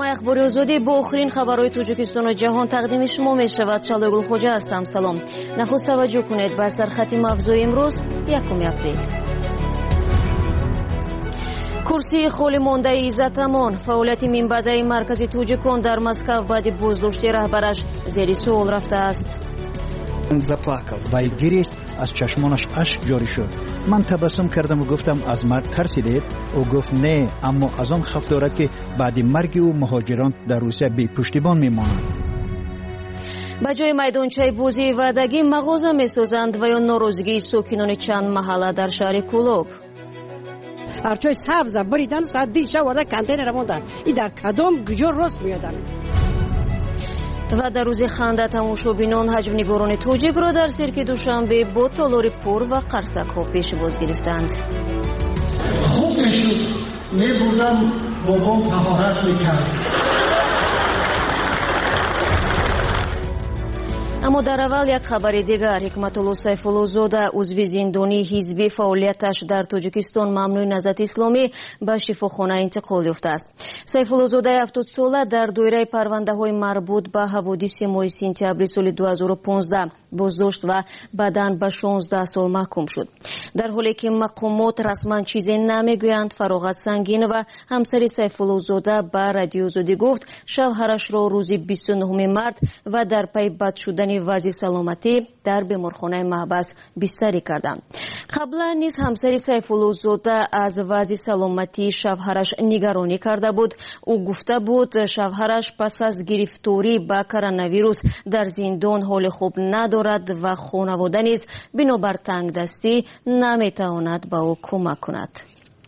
برنامه اخباری آزادی با آخرین خبرهای تاجیکستان و جهان تقدیم شما می شود. شالوگل خوجا هستم. سلام. نخست توجه کنید به سرخط موضوع امروز 1 اپریل. کرسی خالی مانده عزت امان، فعالیت منبع مرکزی توجیکان در مسکو بعد بازداشتی رهبرش زیر سوال رفته است. وی گریست، از چشمانش اشک جاری شد. من تبسم کردم و گفتم از مرگ ترسیدید؟ او گفت نه، اما از آن خف دارد که بعد مرگ او مهاجران در روسیه بی پشتیبان میمانند. به جای میدانچه بازی وعدگی مغازه میسازند و یا ناراضگی ساکنان چند محله در شهر کولوب. هرچای سبز بریدن ساعت دیشه ورده کانتینر موندن. این در کدام گجور راست میادن. و در روز خنده تماشابینان حجم نگاران توجیک را در سیرک دوشنبه با تالار پر و قرصک ها پیشواز گرفتند. خوب میشد میبودم بابام طهارت میکرد. اما در اول یک خبر دیگر، حکمتالله سیفالله زاده عضو زندانی حزبی فعالیتش در تاجیکستان ممنوع نهضت اسلامی به شفاخانه انتقال یافته است. سیفالله زاده 70 ساله در دایره پرونده‌های مربوط به حوادث ماه سپتامبر سال 2015 بازداشت و بعداً به 16 سال محکوم شد. در حالی که مقامات رسما چیزی نمیگویند، فراغت سنگین و همسر سیفالله زاده به رادیو آزادی گفت شوهرش را روز 29 مارس و در پی بد شدن وضع سلامتی در بیمارخانه محبس بستری کردند. قبلا نیز همسر سیفالله زاده از وضع سلامتی شوهرش نگرانی کرده بود. او گفته بود شوهرش پس از گرفتاری به کرونا ویروس در زندان حال خوب ندارد و خانواده نیز بنابر تنگدستی نمیتواند به او کمک کند.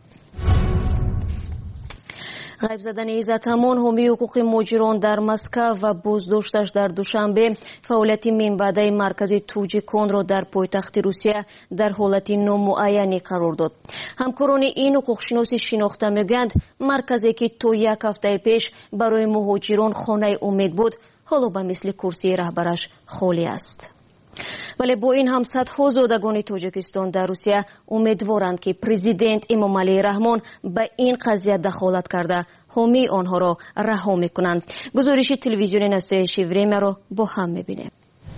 غیب زدن عزت امان حامی حقوق مهاجران در مسکو و بازداشتش در دوشنبه فعالیت منبع مرکزی توجیکان را در پایتخت روسیه در حالت نامعینی قرار داد. همکاران این حقوقشناسی شناخته میگویند مرکزی که تا 1 هفته پیش برای مهاجران خانه امید بود حالا به مثل کرسی رهبرش خالی است. ولی با این هم صدها زادگان تاجیکستان در روسیه امیدوارند که پرزیدنت امامعلی رحمان به این قضیه دخالت کرده حامی آنها را رها میکنند. گزارش تلویزیون نستایش وریمه را با هم میبینیم.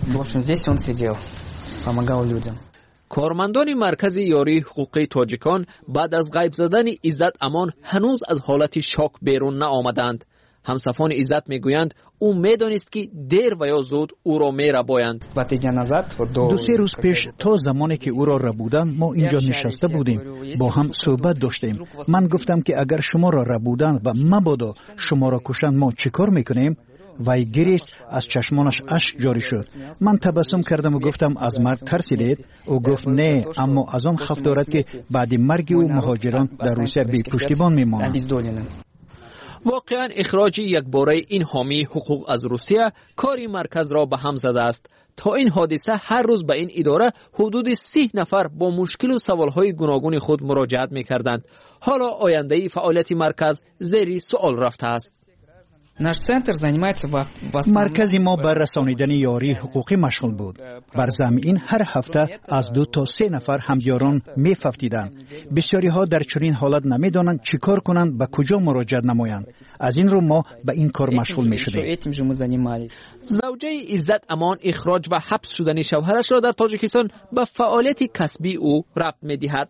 کارمندان مرکز یاری حقوقی تاجیکان بعد از غیب زدن عزت امان هنوز از حالت شاک بیرون نآمدند. همصفان عزت میگویند او میدانست که دیر و یا زود او را میربایند. 2-3 روز پیش تا زمانی که او را ربودن ما اینجا نشسته بودیم، با هم صحبت داشتیم. من گفتم که اگر شما را ربودن و مبادا شما را کشند ما چیکار میکنیم؟ وی گریست، از چشمانش اشک جاری شد. من تبسم کردم و گفتم از مرگ ترسیدید؟ او گفت نه، اما از آن خف دارد که بعد مرگ او مهاجران در روسیه بی پشتیبان میمانند. واقعا اخراج یک باره این حامی حقوق از روسیه کاری مرکز را به هم زده است. تا این حادثه هر روز به این اداره حدود 30 نفر با مشکل و سوالهای گوناگون خود مراجعت می‌کردند. حالا آینده فعالیت مرکز زیر سوال رفته است. مرکز ما بر رسانیدن یاری حقوقی مشغول بود. بر زمین هر هفته از 2 تا 3 نفر همیاران می‌فهمیدند. بسیاری ها در چنین حالت نمی‌دانند چیکار کنند، به کجا مراجعه نمایند. از این رو ما به این کار مشغول می‌شدیم. زوجه عزت امان اخراج و حبس شدن شوهرش را در تاجیکستان به فعالیت کسبی او ربط می‌دهد.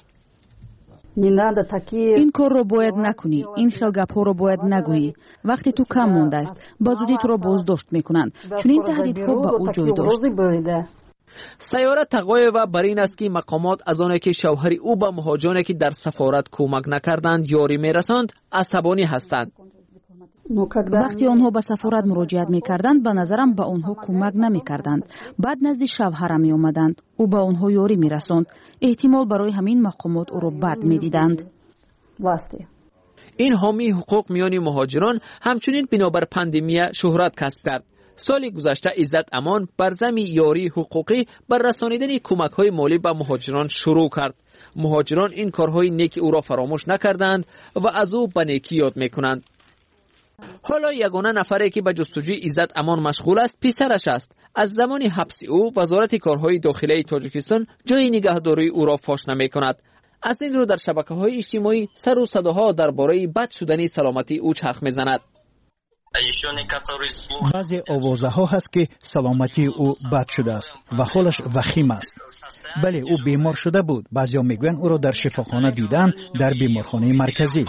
این کار رو باید نکنی، این خلگپ ها رو باید نگویی. وقتی تو کم مونده است با زودی تو رو بازداشت میکنند، چون این تهدیدها به او جای داشت. سیاره تقوی و بر این است که مقامات از آنه که شوهر او به مهاجرانی که در سفارت کمک نکردند یاری میرساند عصبانی هستند. وقتی آنها به سفارت مراجعت میکردند به نظرم به آنها کمک نمیکردند. بعد نزد شوهرم می آمدند، او به آنها یاری میرساند. احتمال برای همین مقامات او را بد میدیدند. این حامی حقوق میان مهاجران همچنین بنابر پاندمی شهرت کسب کرد. سال گذشته عزت امان بر زمین یاری حقوقی بر رسانیدن کمک‌های مالی به مهاجران شروع کرد. مهاجران این کارهای نیک او را فراموش نکردند و از او به نیکی یاد میکنند. حالا یگانه نفری که به جستجوی عزت امان مشغول است پسرش است. از زمان حبس او وزارت کارهای داخلی تاجیکستان جای نگهداری او را فاش نمی‌کند. از این رو در شبکه‌های اجتماعی سر و صداها درباره بد شدن سلامتی او چرخ می‌زند. баъзе овозаҳо ҳаст ки саломатии ӯ бад шудааст ва ҳолаш вахим аст. бале, ӯ бемор шуда буд. баъзеҳо мегӯянд ӯро дар шифохона диданд, дар беморхонаи марказӣ.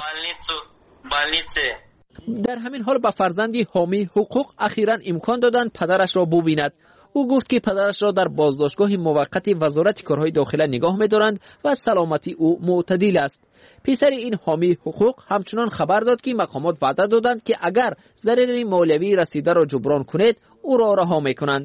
дар ҳамин ҳол ба фарзанди ҳомии ҳуқуқ ахиран имкон доданд падарашро бубинад. ӯ гуфт ки падарашро дар боздоштгоҳи муваққати вазорати корҳои дохила нигоҳ медоранд ва саломатии ӯ мӯътадил аст. писари ин ҳомии ҳуқуқ ҳамчунон хабар дод ки мақомот ваъда доданд ки агар зарари молиявӣ расидаро ҷуброн кунед, ӯро раҳо мекунанд.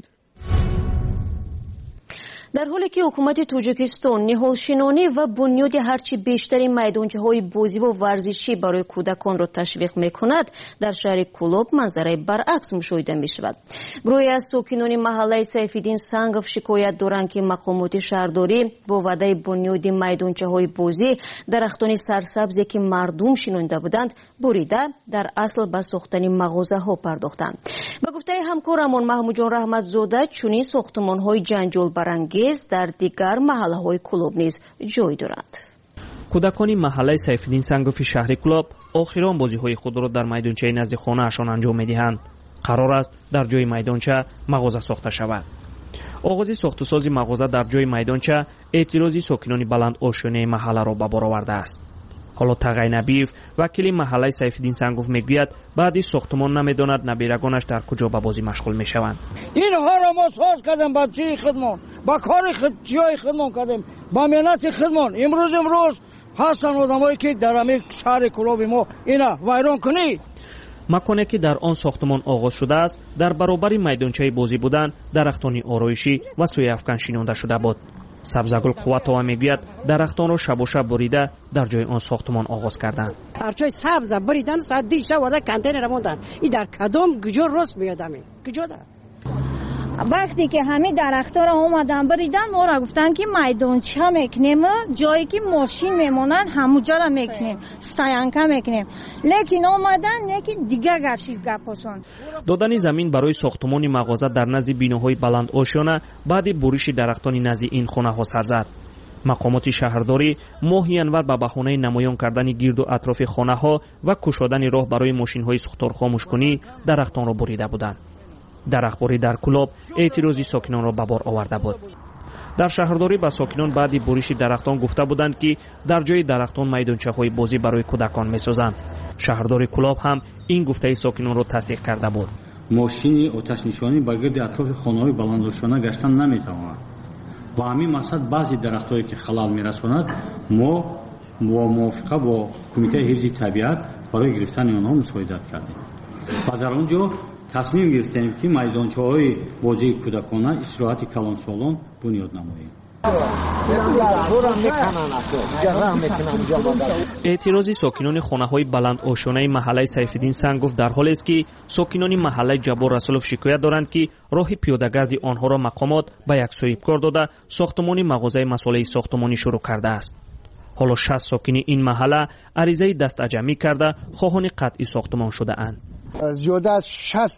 дар ҳоле ки ҳукумати тоҷикистон ниҳолшинонӣ ва бунёди ҳарчи бештари майдончаҳои бозиву варзишӣ барои кӯдаконро ташвиқ мекунад, дар шаҳри Кӯлоб манзараи баръакс мушоҳида мешавад. гурӯҳе аз сокинони маҳаллаи Сайфиддин Сангов шикоят доранд ки мақомоти шаҳрдорӣ бо ваъдаи бунёди майдончаҳои бозӣ дарахтони сарсабзе ки мардум шинонида буданд, бурида дар асл ба сохтани мағозаҳо пардохтанд. ба гуфтаи ҳамкорамон Маҳмудҷон Раҳматзода, чунин сохтмонҳои ҷанҷолбарангез дар дигар маҳаллаҳои Кӯлоб низ ҷой доранд. кӯдакони маҳаллаи Сайфиддин Сангофи шаҳри Кӯлоб охирон бозиҳои худро дар майдончаи назди хонаашон анҷом медиҳанд. қарор аст дар ҷои майдонча мағоза сохта шавад. оғози сохтусози мағоза дар ҷои майдонча эътирози сокинони баланд ошёнаи маҳалларо ба бор овардааст. ҳоло Тағай Набиев, вакили маҳаллаи Сайфиддин Сангов мегӯяд, баъди сохтмон намедонад набирагонаш дар куҷо ба бозӣ машғул мешаванд. инҳоро мо соз кардем ба чии хидмон, ба кори ҷои хидмон кардем, ба меҳнати хидмон. имрӯз ҳастанд одамое ки дар ҳамин шаҳри Кӯлоби мо ина вайрон кунӣ. маконе ки дар он сохтмон оғоз шудааст, дар баробари майдончаи бозӣ будан дарахтони ороишӣ ва сӯяфкан шинонда шуда буд. Сабзагул Қувватова мегӯяд, дарахтонро шабошаб бурида дар ҷои он сохтмон оғоз карданд. ҳарчои сабза буридан саат диша варда контейнер мондан. И дар кадом куҷо рост меёдам? куҷода? вақте ки ҳамин дарахтора омадан буридан, мора гуфтанд ки майдонча мекунем, ҷое ки мошин мемонанд ҳамуҷара мекунем, стоянка мекунем. лекин омадан яки дигар гапосон. додани замин барои сохтмони мағоза дар назди биноҳои баланд ошёна баъди буриши дарахтони назди ин хонаҳо сар зад. мақомоти шаҳрдорӣ моҳи январ ба баҳонаи намоён кардани гирду атрофи хонаҳо ва кушодани роҳ барои мошинҳои сухторхомӯшкунӣ дарахтонро бурида буданд. дарахтборӣ дар Кӯлоб эътирози сокинонро ба бор оварда буд. дар шаҳрдорӣ ба сокинон баъди буриши дарахтон гуфта буданд ки дар ҷои дарахтон майдончаҳои бозӣ барои кӯдакон месозанд. шаҳрдори Кӯлоб ҳам ин гуфтаи сокинонро тасдиқ карда буд. мошини оташнишонӣ ба гирди атрофи хонаҳои баландошона гаштан наметавонад. ба ҳамин мақсад баъзи дарахтҳое ки халал мерасонад, мо бо мувофиқа бо кумитаи ҳифзи табиат барои гирифтани онҳо мусоидат кардем. ва дар он ҷо тасмим гирифтем ки майдончаҳои бозии кӯдакона истироҳати калонсолон бунёд намоем. эътирози сокинони хонаҳои баландошонаи маҳаллаи Сайфиддин Сангов дар ҳолест ки сокинони маҳаллаи Ҷаббор Расулов шикоят доранд ки роҳи пиёдагарди онҳоро мақомот ба як соҳибкор дода сохтмони мағозаи масъулаи сохтмонӣ шурӯъ кардааст. ҳоло 60 сокини ин маҳалла аризаи дастаҷамӣ карда хоҳони қатъи сохтмон шудаанд. зиёда аз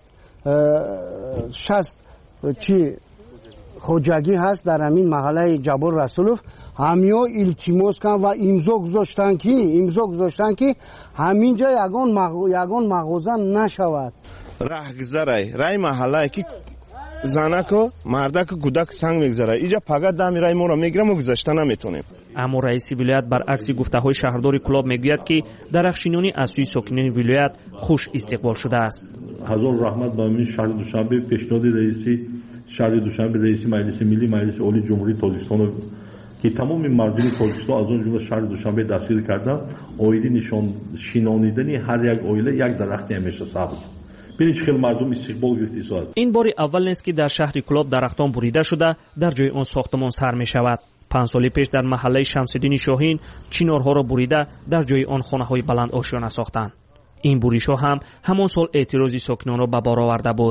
60 чи хоҷагӣ ҳаст дар ҳамин маҳаллаи Ҷаббор Расулов. ҳамиҳо илтимос карданд ва имзо гузоштанд ки ҳамин ҷо ягон мағоза нашавад. раҳгузарай рай маҳаллае ки занаку мардаку кӯдаку санг мегзарад. иҷа пага дами рай моро мегирам, мо гузашта наметонем. аммо раиси вилоят баръакси гуфтаҳои шаҳрдори Кӯлоб мегӯяд ки дарахшинонӣ аз сӯи сокинони вилоят хуш истиқбол шудааст. ҳазор раҳмат ба амин шаҳри Душанбе, пешниҳоди раиси шаҳри Душанбе, раиси маҷлиси миллӣ, маҷлиси олии ҷумҳурии Тоҷикистон ки тамоми мардуми Тоҷикистон аз он ҷумла шаҳри Душанбе дастгир карда, оиди нишоншинонидани ҳар як оила як дарахти ҳамеша сабз. бинед чӣ хел мардум истиқбол гирифти соат. ин бори аввал нест ки дар шаҳри Кӯлоб дарахтон бурида шуда дар ҷои он сохтмон сар мешавад. 5 соли пеш дар маҳаллаи Шамсиддини Шоҳин чинорҳоро бурида дар ҷои он хонаҳои баланд ошёна сохтанд. ин буришҳо ҳам ҳамон сол эътирози сокинонро ба бор оварда буд.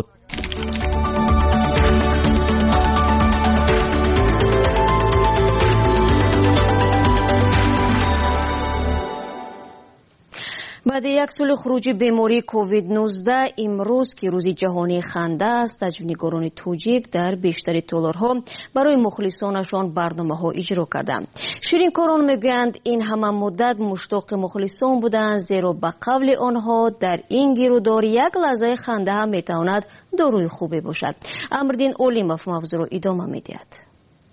ба بعد یک سال خروج بیماری کووید 19 امروز که روز جهانی خنده است، سجنگاران توجیک در بیشتر تالارها برای مخلصانشان برنامه‌ها اجرا کردند. شیرینکاران میگویند این همه مدت مشتاق مخلصان بودند، زیرا به قول آنها در این گیرودار یک لحظه خنده هم میتواند داروی خوبی باشد. امردین اولیموف موضوع را ادامه میدهد.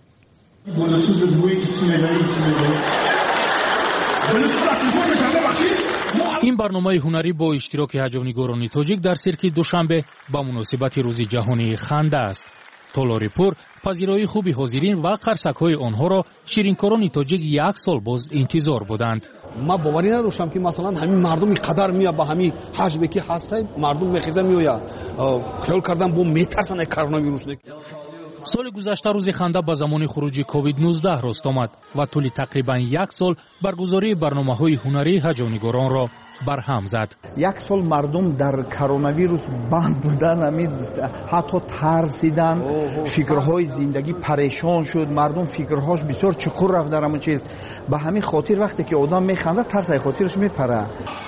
این برنامه هنری با اشتراک هجونیگاران تاجیک در سیرک دوشنبه با مناسبت روز جهانی خنده است. تالاری پور پذیرایی خوبی حاضرین و قرصک‌های آنها را شیرینکاران تاجیک یک سال باز انتظار بودند. ما باوری نداشتم که مثلا همین مردم اینقدر میاد با همین حجمی که هست مردم میخیزه میآید. خیال کردم با میترسن کرونا ویروس. سال گذشته روز خنده به زمان خروج کووید 19 راست آمد و طول تقریبا یک سال برگزاری برنامه‌های هنری هجونیگاران را برهم زد. یک سال مردم در کرونا ویروس بند بودن، حتی ترسیدن، فکرهای زندگی پریشان شد، مردم فکرهاش بسیار چقور رفت در همون چیز. به همین خاطر وقتی که آدم میخنده ترس خاطرش میپره.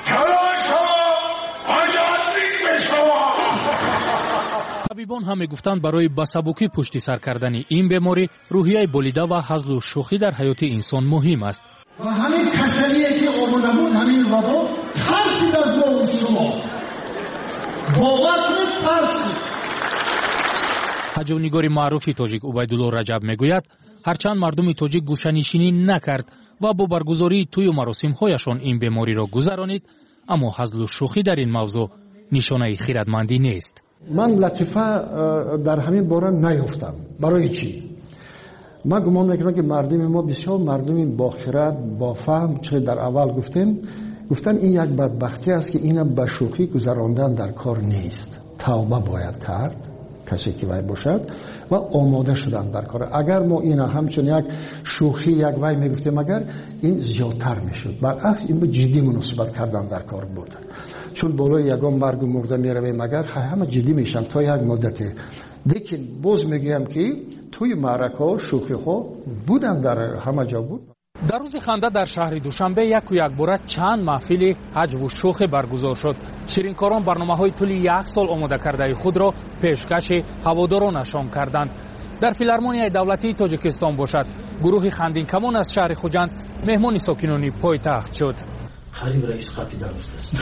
طبیبان هم میگفتند برای بسبوکی پشت سر کردن این بیماری روحیه بولیده و هزل و شوخی در حیات انسان مهم است. و همین کسلیه که آمده بود، همین وبا ترسید از ما و شما. باور کنید ترسید. هجونیگار معروف تاجیک عبیدالله رجب میگوید هرچند مردم تاجیک گوشه‌نشینی نکرد و با برگزاری توی مراسم‌هایشان این بیماری را گذرانید، اما هزل و شوخی در این موضوع نشانه خیرتمندی نیست. من لطیفه در همین باره نیفتم. برای چی؟ من گمان میکنم که مردم ما بسیار مردم با خرد، با فهم، چه در اول گفتن این یک بدبختی است که این به شوخی گذراندن در کار نیست. توبه باید کرد کسی که وای باشد و آماده شدن در کار. اگر ما این همچون یک شوخی یک وای میگفتیم، اگر این زیادتر میشد. برعکس این به جدی مناسبت کردن در کار بود. چون بالای یگان مرگ و مرده میرویم، اگر همه جدی میشن تا یک مدتی. لیکن باز میگم که توی معرکه ها شوخی ها بودن، در همه جا بود. در روز خنده در شهر دوشنبه یک باره چند محفل حجو و شوخی برگزار شد. شیرینکاران برنامه‌های طول یک سال آماده کرده خود را پیشکش هوادارانشان کردند. در فیلارمونیای دولتی تاجیکستان باشد، گروه خندین کمان از شهر خوجند مهمان ساکنان پایتخت شد. خریب رئیس قپیدن است.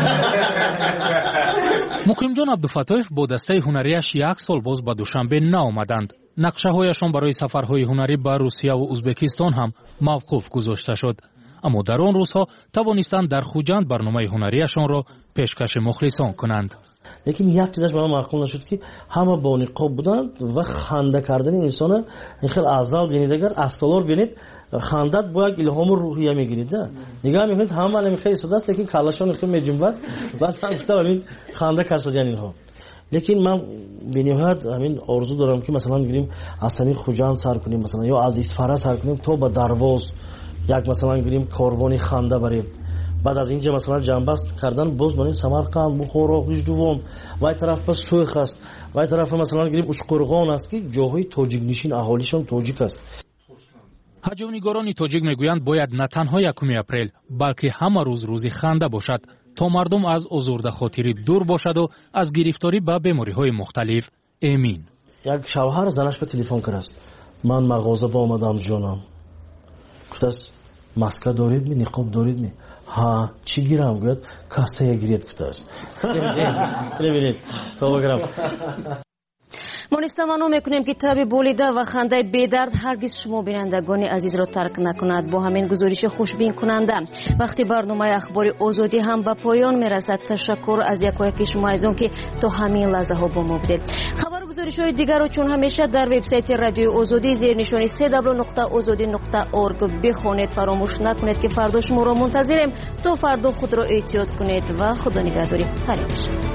مقیم جان عبدالفتاح با دسته هنریش یک سال باز به دوشنبه نآمدند. نقشه هایشان برای سفرهای هنری به روسیه و ازبکستان هم موقوف گذاشته شد. اما در آن روزها توانستند در خوجند برنامه هنریشان را پیشکش مخلصان کنند. لیکن یک چیزش برام معقول نشد که همه با نقاب بودند و خنده کردن انسان خیلی عذاب بینید. اگر اصلار بینید خندت با یک الهام روحیه میگیرید. نگاه میکنید همه الان خیلی ساده است، لیکن کلاشون خیلی میجنبد. بعد همین خنده کرد اینها. لیکن من به نهایت همین آرزو دارم که مثلا گیریم از طریق خوجند سر کنیم، مثلا یا از اسفاره سر کنیم تا به درواز یک مثلا گیریم کاروانی خنده بریم. بعد از اینجا مثلا جنبست کردن باز برای سمرقند، بخارا، گیجدوان و این طرف پس سویخ است و این طرف مثلا گیریم اشقرغان است که جاهای تاجیک نشین اهالیشان تاجیک است. هجونیگاران تاجیک میگویند باید نه تنها 1 اپریل بلکه همه روز خنده باشد تا مردم از آزرده خاطری دور باشد و از گرفتاری به بیماری‌های مختلف امین. یک شوهر زنش به تلفن کرد، من مغازه با آمدم جانم. گفت ماسک دارید می، نقاب دارید می؟ ها چی گیرم؟ گفت کاسه گیرید. گفت ببینید تو بگیرم. ما نیستمانو میکنیم که تب بولیده و خنده بیدرد هرگز شما بینندگان عزیز را ترک نکند. با همین گزارش خوشبین کننده وقتی برنامه اخبار آزادی هم به پایان میرسد، تشکر از یکایک شما از اون که تا همین لحظه ها با ما بودید. خبر گزارش های دیگر رو چون همیشه در وبسایت رادیو آزادی زیر نشانی www.azadi.org بخونید. فراموش نکنید که فردا شما را منتظریم. تا فردا خود را احتیاط کنید و خدا نگهداری. خیر.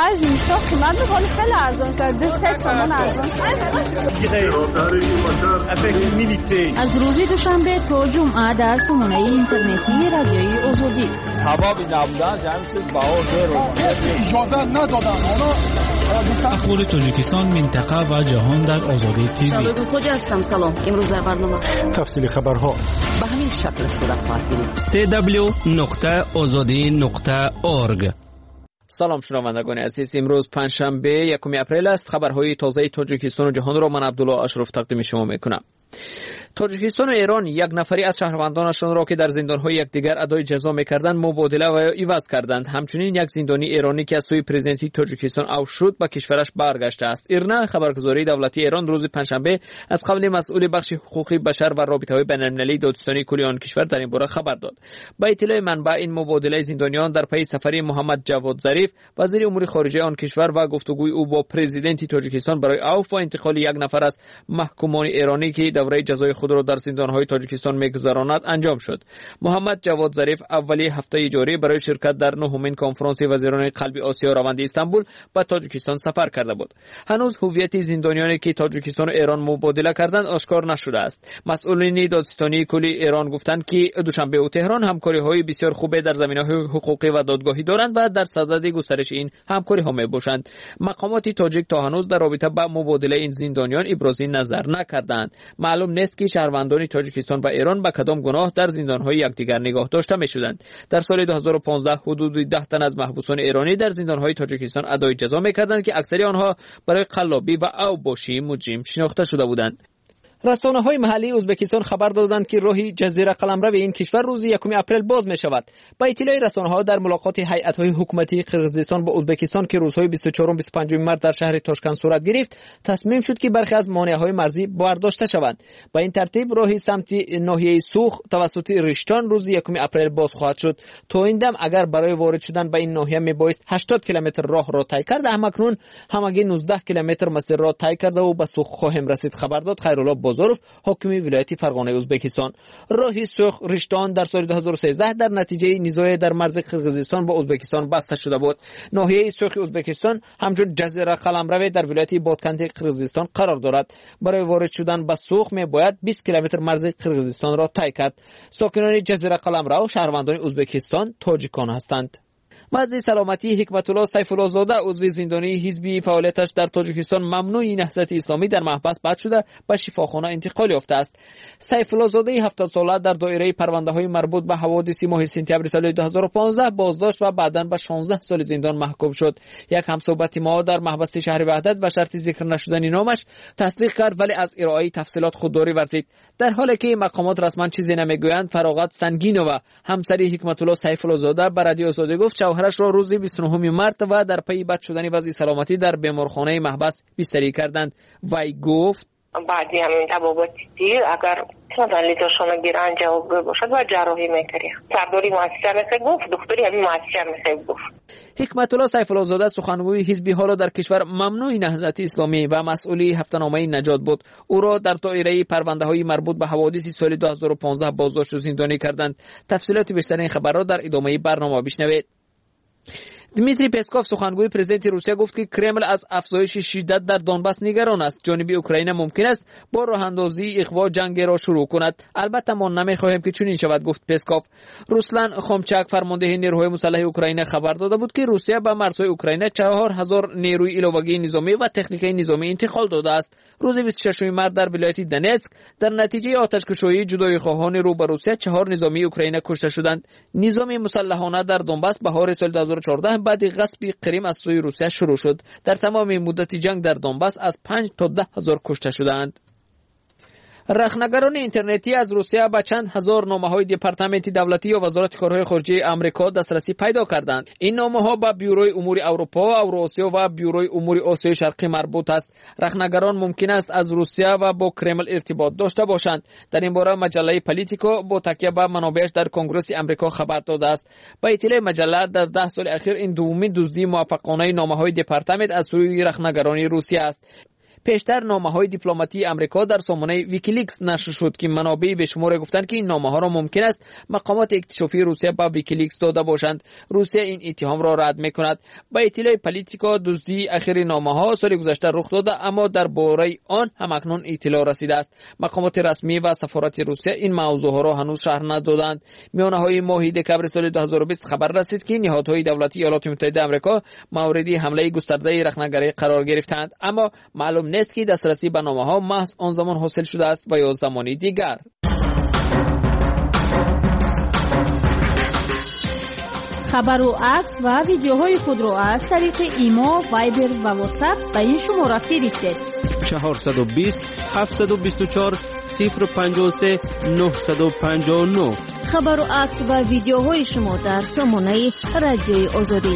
حجم ساخت من به حال خیلی ارزان کرد 2 تومان ارزان از روز دوشنبه تا جمعه در سامانه اینترنتی رادیوی آزادی سبب نبودن جمع شد بها اجازه ندادن اخبار تاجیکستان منطقه و جهان در آزادی تیوی. سالگو خوجا هستم. سلام. امروز در برنامه تفصیل خبرها به همین شکل صورت خواهد گرفت. www.azadi.org. سلام شنوندگان عزیز، امروز پنجشنبه 1 اپریل است. خبرهای تازه تاجیکستان و جهان را من عبدالله اشرف تقدیم شما میکنم. تاجیکستان و ایران یک نفری از شهروندانشان را که در زندان‌های یکدیگر ادای جزا می‌کردند مبادله و عوض کردند. همچنین یک زندانی ایرانی که از سوی پرزیدنتی تاجیکستان عفو شد به کشورش برگشته است. ایرنا خبرگزاری دولتی ایران روز پنجشنبه از قبل مسئول بخش حقوقی بشر و رابطه‌های بین‌المللی دادستانی کل آن کشور در این باره خبر داد. با اطلاع منبع، این مبادله زندانیان در پی سفری محمد جواد ظریف وزیر امور خارجه آن کشور و گفتگوی او با پرزیدنتی تاجیکستان برای عفو و انتقال یک نفر از محکومان ایرانی که دوره جزای خود را در زندان‌های تاجیکستان می‌گذراند انجام شد. محمد جواد ظریف اولی هفته جاری برای شرکت در نهمین کنفرانس وزیران قلب آسیا روند استانبول به تاجیکستان سفر کرده بود. هنوز هویت زندانیانی که تاجیکستان و ایران مبادله کردند آشکار نشده است. مسئولین دادستانی کل ایران گفتند که دوشنبه و تهران همکاری‌های بسیار خوبی در زمینه‌های حقوقی و دادگاهی دارند و در صدد گسترش این همکاری‌ها می‌باشند. مقامات تاجیک تا هنوز در رابطه با مبادله این زندانیان ابراز نظر نکردند. معلوم نیست که شهروندان تاجیکستان و ایران با کدام گناه در زندان‌های یکدیگر نگاه داشته می‌شدند. در سال 2015 حدود 10 تن از محبوسان ایرانی در زندان‌های تاجیکستان ادای جزا می‌کردند که اکثر آنها برای قلابی و اوباشی مجرم شناخته شده بودند. رسانه‌های محلی ازبکستان خبر دادند که راه جزیره قلمرو این کشور روز 1 اپریل باز می‌شود. با اطلاع رسانه‌ها در ملاقات هیئت‌های حکومتی قرقیزستان با ازبکستان که روزهای 24 و 25 مارس در شهر تاشکند صورت گرفت، تصمیم شد که برخی از مانع‌های مرزی برداشته شوند. با این ترتیب راه سمت ناحیه سوخ توسط رشتان روز 1 اپریل باز خواهد شد. تا این دم اگر برای وارد شدن به این ناحیه میبایست 80 کیلومتر راه را طی کرد، همکنون همگی 19 کیلومتر مسیر را طی کرده و به سوخ خواهیم رسید. خبر داد خیرالله بازارف، حاکم ولایت فرغانه ازبکستان. راه سوخ رشتان در سال 2013 در نتیجه نزاع در مرز قرقیزستان با ازبکستان بسته شده بود. ناحیه سوخ ازبکستان همچون جزیره قلمرو در ولایت بادکنده قرقیزستان قرار دارد. برای وارد شدن به سوخ می باید 20 کیلومتر مرز قرقیزستان را طی کرد. ساکنان جزیره قلمرو شهروندان ازبکستان تاجیکان هستند. وزیر سلامتی حکمت الله سیف الله زاده عضو زندانی حزبی فعالیتش در تاجیکستان ممنوع نهضت اسلامی در محبس بند شده به شفاخانه انتقال یافته است. سیف الله زاده 70 ساله در دایره پرونده‌های مربوط به حوادث ماه سپتامبر سال 2015 بازداشت و بعداً به 16 سال زندان محکوم شد. یک همصحبت ما در محبس شهر وحدت به شرط ذکر نشدن نامش تصدیق کرد، ولی از ارائه تفصیلات خودداری ورزید. در حالی که مقامات رسما چیزی نمیگویند، فراغت سنگینووا همسری حکمت الله سیف الله زاده به رادیو آزادی گفت شوهرش را روز 29 مارس و در پی بد شدن وضع سلامتی در بیمارخانه محبس بستری کردند. وی گفت بعدی همین تباباتی دیر اگر عملیاتشون گیرن جواب باشد و جراحی میکنیم. سرداری مؤسسه میشه گفت، دکتری همین مؤسسه میشه گفت. حکمت الله سیف الله زاده سخنگوی حزبی حالا در کشور ممنوع نهضت اسلامی و مسئولی هفته‌نامه نجات بود. او را در دایره پرونده‌های مربوط به حوادث سال 2015 بازداشت و زندانی کردند. تفصیلات بیشتر این خبر را در ادامه برنامه بشنوید. دمیتری پسکوف سخنگوی پرزیدنت روسیه گفت که کرمل از افزایش شدت در دونباس نگران است. جانب اوکراین ممکن است با راه اندازی اخوا جنگ را شروع کند. البته ما نمیخواهیم که چنین شود، گفت پسکوف. روسلان خومچاک فرمانده نیروهای مسلح اوکراین خبر داده بود که روسیه به مرزهای اوکراین 4000 نیروی علاوه‌ای نظامی و تکنیکی نظامی انتقال داده است. روز 26 مارس در ولایت دونتسک در نتیجه آتش‌کشی جدایی خواهان رو به روسیه 4 نظامی اوکراین کشته شدند. نظام مسلحانه در دونباس بهار سال 2014 بعد غصب کریم از سوی روسیه شروع شد. در تمام مدت جنگ در دونباس از 5 تا 10 هزار کشته شدند. رخنگران اینترنتی از روسیه به چند هزار نامه‌های دپارتمنت دولتی یا وزارت کارهای خارجه آمریکا دسترسی پیدا کردند. این نامه‌ها به بیوروی امور اروپا، اوراسیا و بیوروی امور آسیای شرقی مربوط است. رخنگران ممکن است از روسیه و با کرمل ارتباط داشته باشند. در این باره مجله پالیتیکو با تکیه به منابعش در کنگره آمریکا خبر داده است. با اطلاع مجله در 10 سال اخیر این دومین دزدی موفقانه نامه‌های دپارتمنت از سوی رخنگران روسیه است. پیشتر نامه‌های دیپلماتی امریکا در سامانه ویکیلیکس نشر شد که منابع به شمار گفتند که این نامه‌ها را ممکن است مقامات اکتشافی روسیه به ویکیلیکس داده باشند. روسیه این اتهام را رد می‌کند. با اطلاع پلیتیکا دزدی اخیر نامه‌ها سال گذشته رخ داده، اما درباره آن همکنون اطلاع رسیده است. مقامات رسمی و سفارت روسیه این موضوع را هنوز شرح ندادند. میانه‌های ماه دکبر سال 2020 خبر رسید که نهادهای دولتی ایالات متحده آمریکا مورد حمله گسترده رخنه‌گری قرار گرفتند، اما معلوم نیست که دسترسی به نامه‌ها محض آن زمان حاصل شده است و یا زمانی دیگر. خبر و عکس و ویدیوهای خود را از طریق ایما، وایبر و واتساپ به این شماره فرستید: 420 724 053 959. خبر و عکس و ویدیوهای شما در سامانه رادیوی آزادی.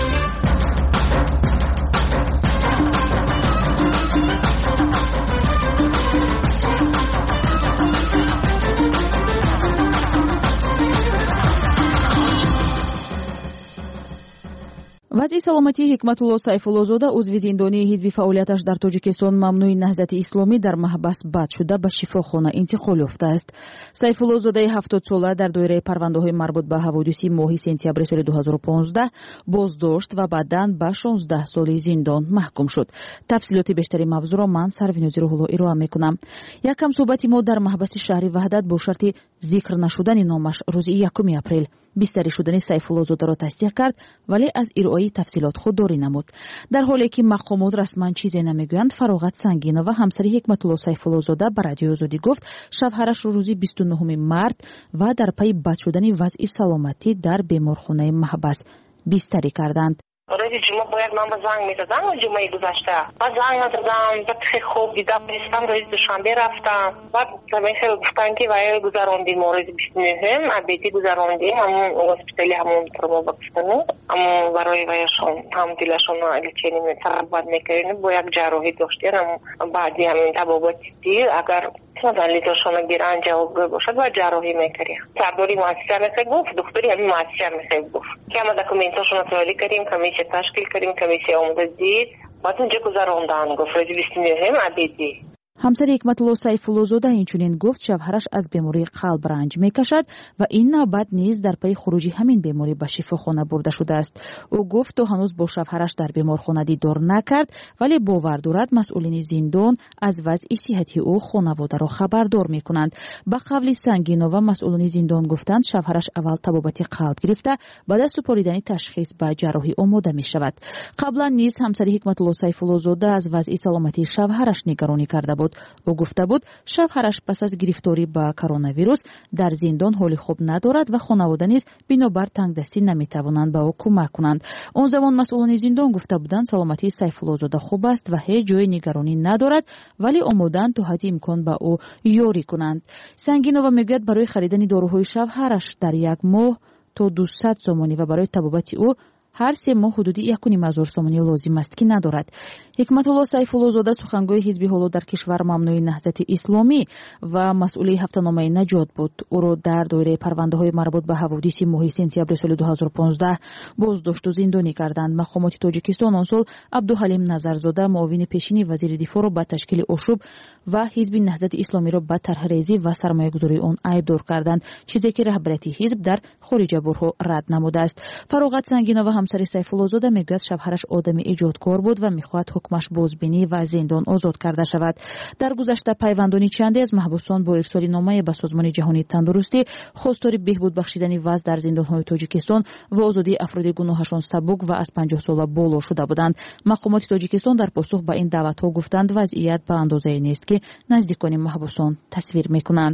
вазъи саломатии ҳикматулло сайфуллозода узви зиндонии ҳизби фаъолияташ дар тоҷикистон мамнӯи наҳзати исломӣ дар маҳбас бад шуда ба шифохона интиқол ёфтааст. сайфуллозодаи 70 сола дар доираи парвандаҳои марбут ба ҳаводиси моҳи сентябри соли 2015 боздошт ва баъдан ба 16 соли зиндон маҳкум шуд. тафсилоти бештари мавзӯъро ман Сарвинози Рӯҳулло ироа мекунам. якам суҳбати мо дар маҳбаси шаҳри ваҳдат бо шарти зикр нашудани номаш рӯзи 1 апрел бистарӣ шудани сайфуллозодаро тасдиқ кард, вале аз ироаи тафсилот худдорӣ намуд. дар ҳоле ки мақомот расман чизе намегӯянд, Фароғат Сангинова, ҳамсари ҳикматулло сайфуллозода, ба Радиои Озодӣ гуфт шавҳарашро рӯзи 29 март ва дар пайи бад шудани вазъи саломатӣ дар беморхонаи маҳбас бистарӣ карданд. روز جمعه باید من با زنگ میزدم و جمعه گذشته و زنگ نزدم و خیلی خوب دیدم رسیدم روز دوشنبه رفتم و زمین خیلی گفتن که وای گذراندیم روز 29 عبیدی گذراندیم همون هسپیتالی همون ترما باکستانو اما برای وایشون هم دیلشون الچینی تربیت میکردیم با یک جراحی داشتیم بعدی همین تباباتی دیر اگر لیتاشون گیرن جواب باشد و جراحی میکردیم سرداری مؤسسه میخواد گفت دکتری همین مؤسسه میخواد گفت که ما دکومنتاشون رو توالی کردیم کمیسیه تشکیل کردیم کمیسیه آموزش دید بعد اونجا گذراندن گفت روز 29 عبیدی. ҳамсари ҳикматулло сайфуллозода инчунин гуфт шавҳараш аз бемории қалб ранҷ мекашад ва ин навбат низ дар пайи хуруҷи ҳамин беморӣ ба шифохона бурда шудааст. ӯ гуфт то ҳанӯз бо шавҳараш дар беморхона дидор накард, вале бовар дорад масъулини зиндон аз вазъи сиҳати ӯ хонаводаро хабардор мекунанд. ба қавли Сангинова масъулини зиндон гуфтанд шавҳараш аввал табобати қалб гирифта баъд аз супоридани ташхис ба ҷарроҳӣ омода мешавад. қаблан низ ҳамсари ҳикматулло сайфуллозода аз вазъи саломатии шавҳараш нигаронӣ карда буд. ӯ гуфта буд шавҳараш пас аз гирифторӣ ба коронавирус дар зиндон ҳоли хуб надорад ва хонавода низ бинобар тангдастӣ наметавонанд ба ӯ кӯмак кунанд. он замон масъулини зиндон гуфта буданд саломатии сайфуллозода хуб аст ва ҳеҷ ҷои нигаронӣ надорад, вале омоданд то ҳадди имкон ба ӯ ёрӣ кунанд. Сангинова мегӯяд барои харидани доруҳои шавҳараш дар як моҳ то 200 сомонӣ ва барои табобати ӯ ҳар 3 моҳ ҳудуди 1000 сомонӣ лозим аст ки надорад. ҳикматулло сайфуллозода сухангои ҳизби ҳоло дар кишвар мамнӯи наҳзати исломӣ ва масъули ҳафтаномаи наҷот буд. ӯро дар доираи парвандаҳои марбут ба ҳаводиси моҳи сентябри соли 2015 боздошту зиндонӣ карданд. мақомоти тоҷикистон он сол Абдуҳалим Назарзода, муовини пешини вазири дифоъро ба ташкили ошӯб ва ҳизби наҳзати исломиро ба тарҳрезӣ ва сармоягузории он айбдор карданд, чизе ки раҳбарияти ҳизб дар хориҷабурҳо рад намудааст. Фароғат Сангинова ҳамсари сайфуллозода мегӯяд шавҳараш одами иҷодкор буд ва мехоҳад ҳукмаш бозбинӣ ва зиндон озод карда шавад. дар гузашта пайвандони чанде аз маҳбусон бо ирсоли номае ба Созмони ҷаҳонии тандурустӣ хостори беҳбуд бахшидани вазъ дар зиндонҳои Тоҷикистон ва озодии афроди гуноҳашон сабук ва аз 50 сола боло шуда буданд. мақомоти Тоҷикистон дар посух ба ин даъватҳо гуфтанд вазъият ба андозае нест ки наздикони маҳбусон тасвир мекунанд.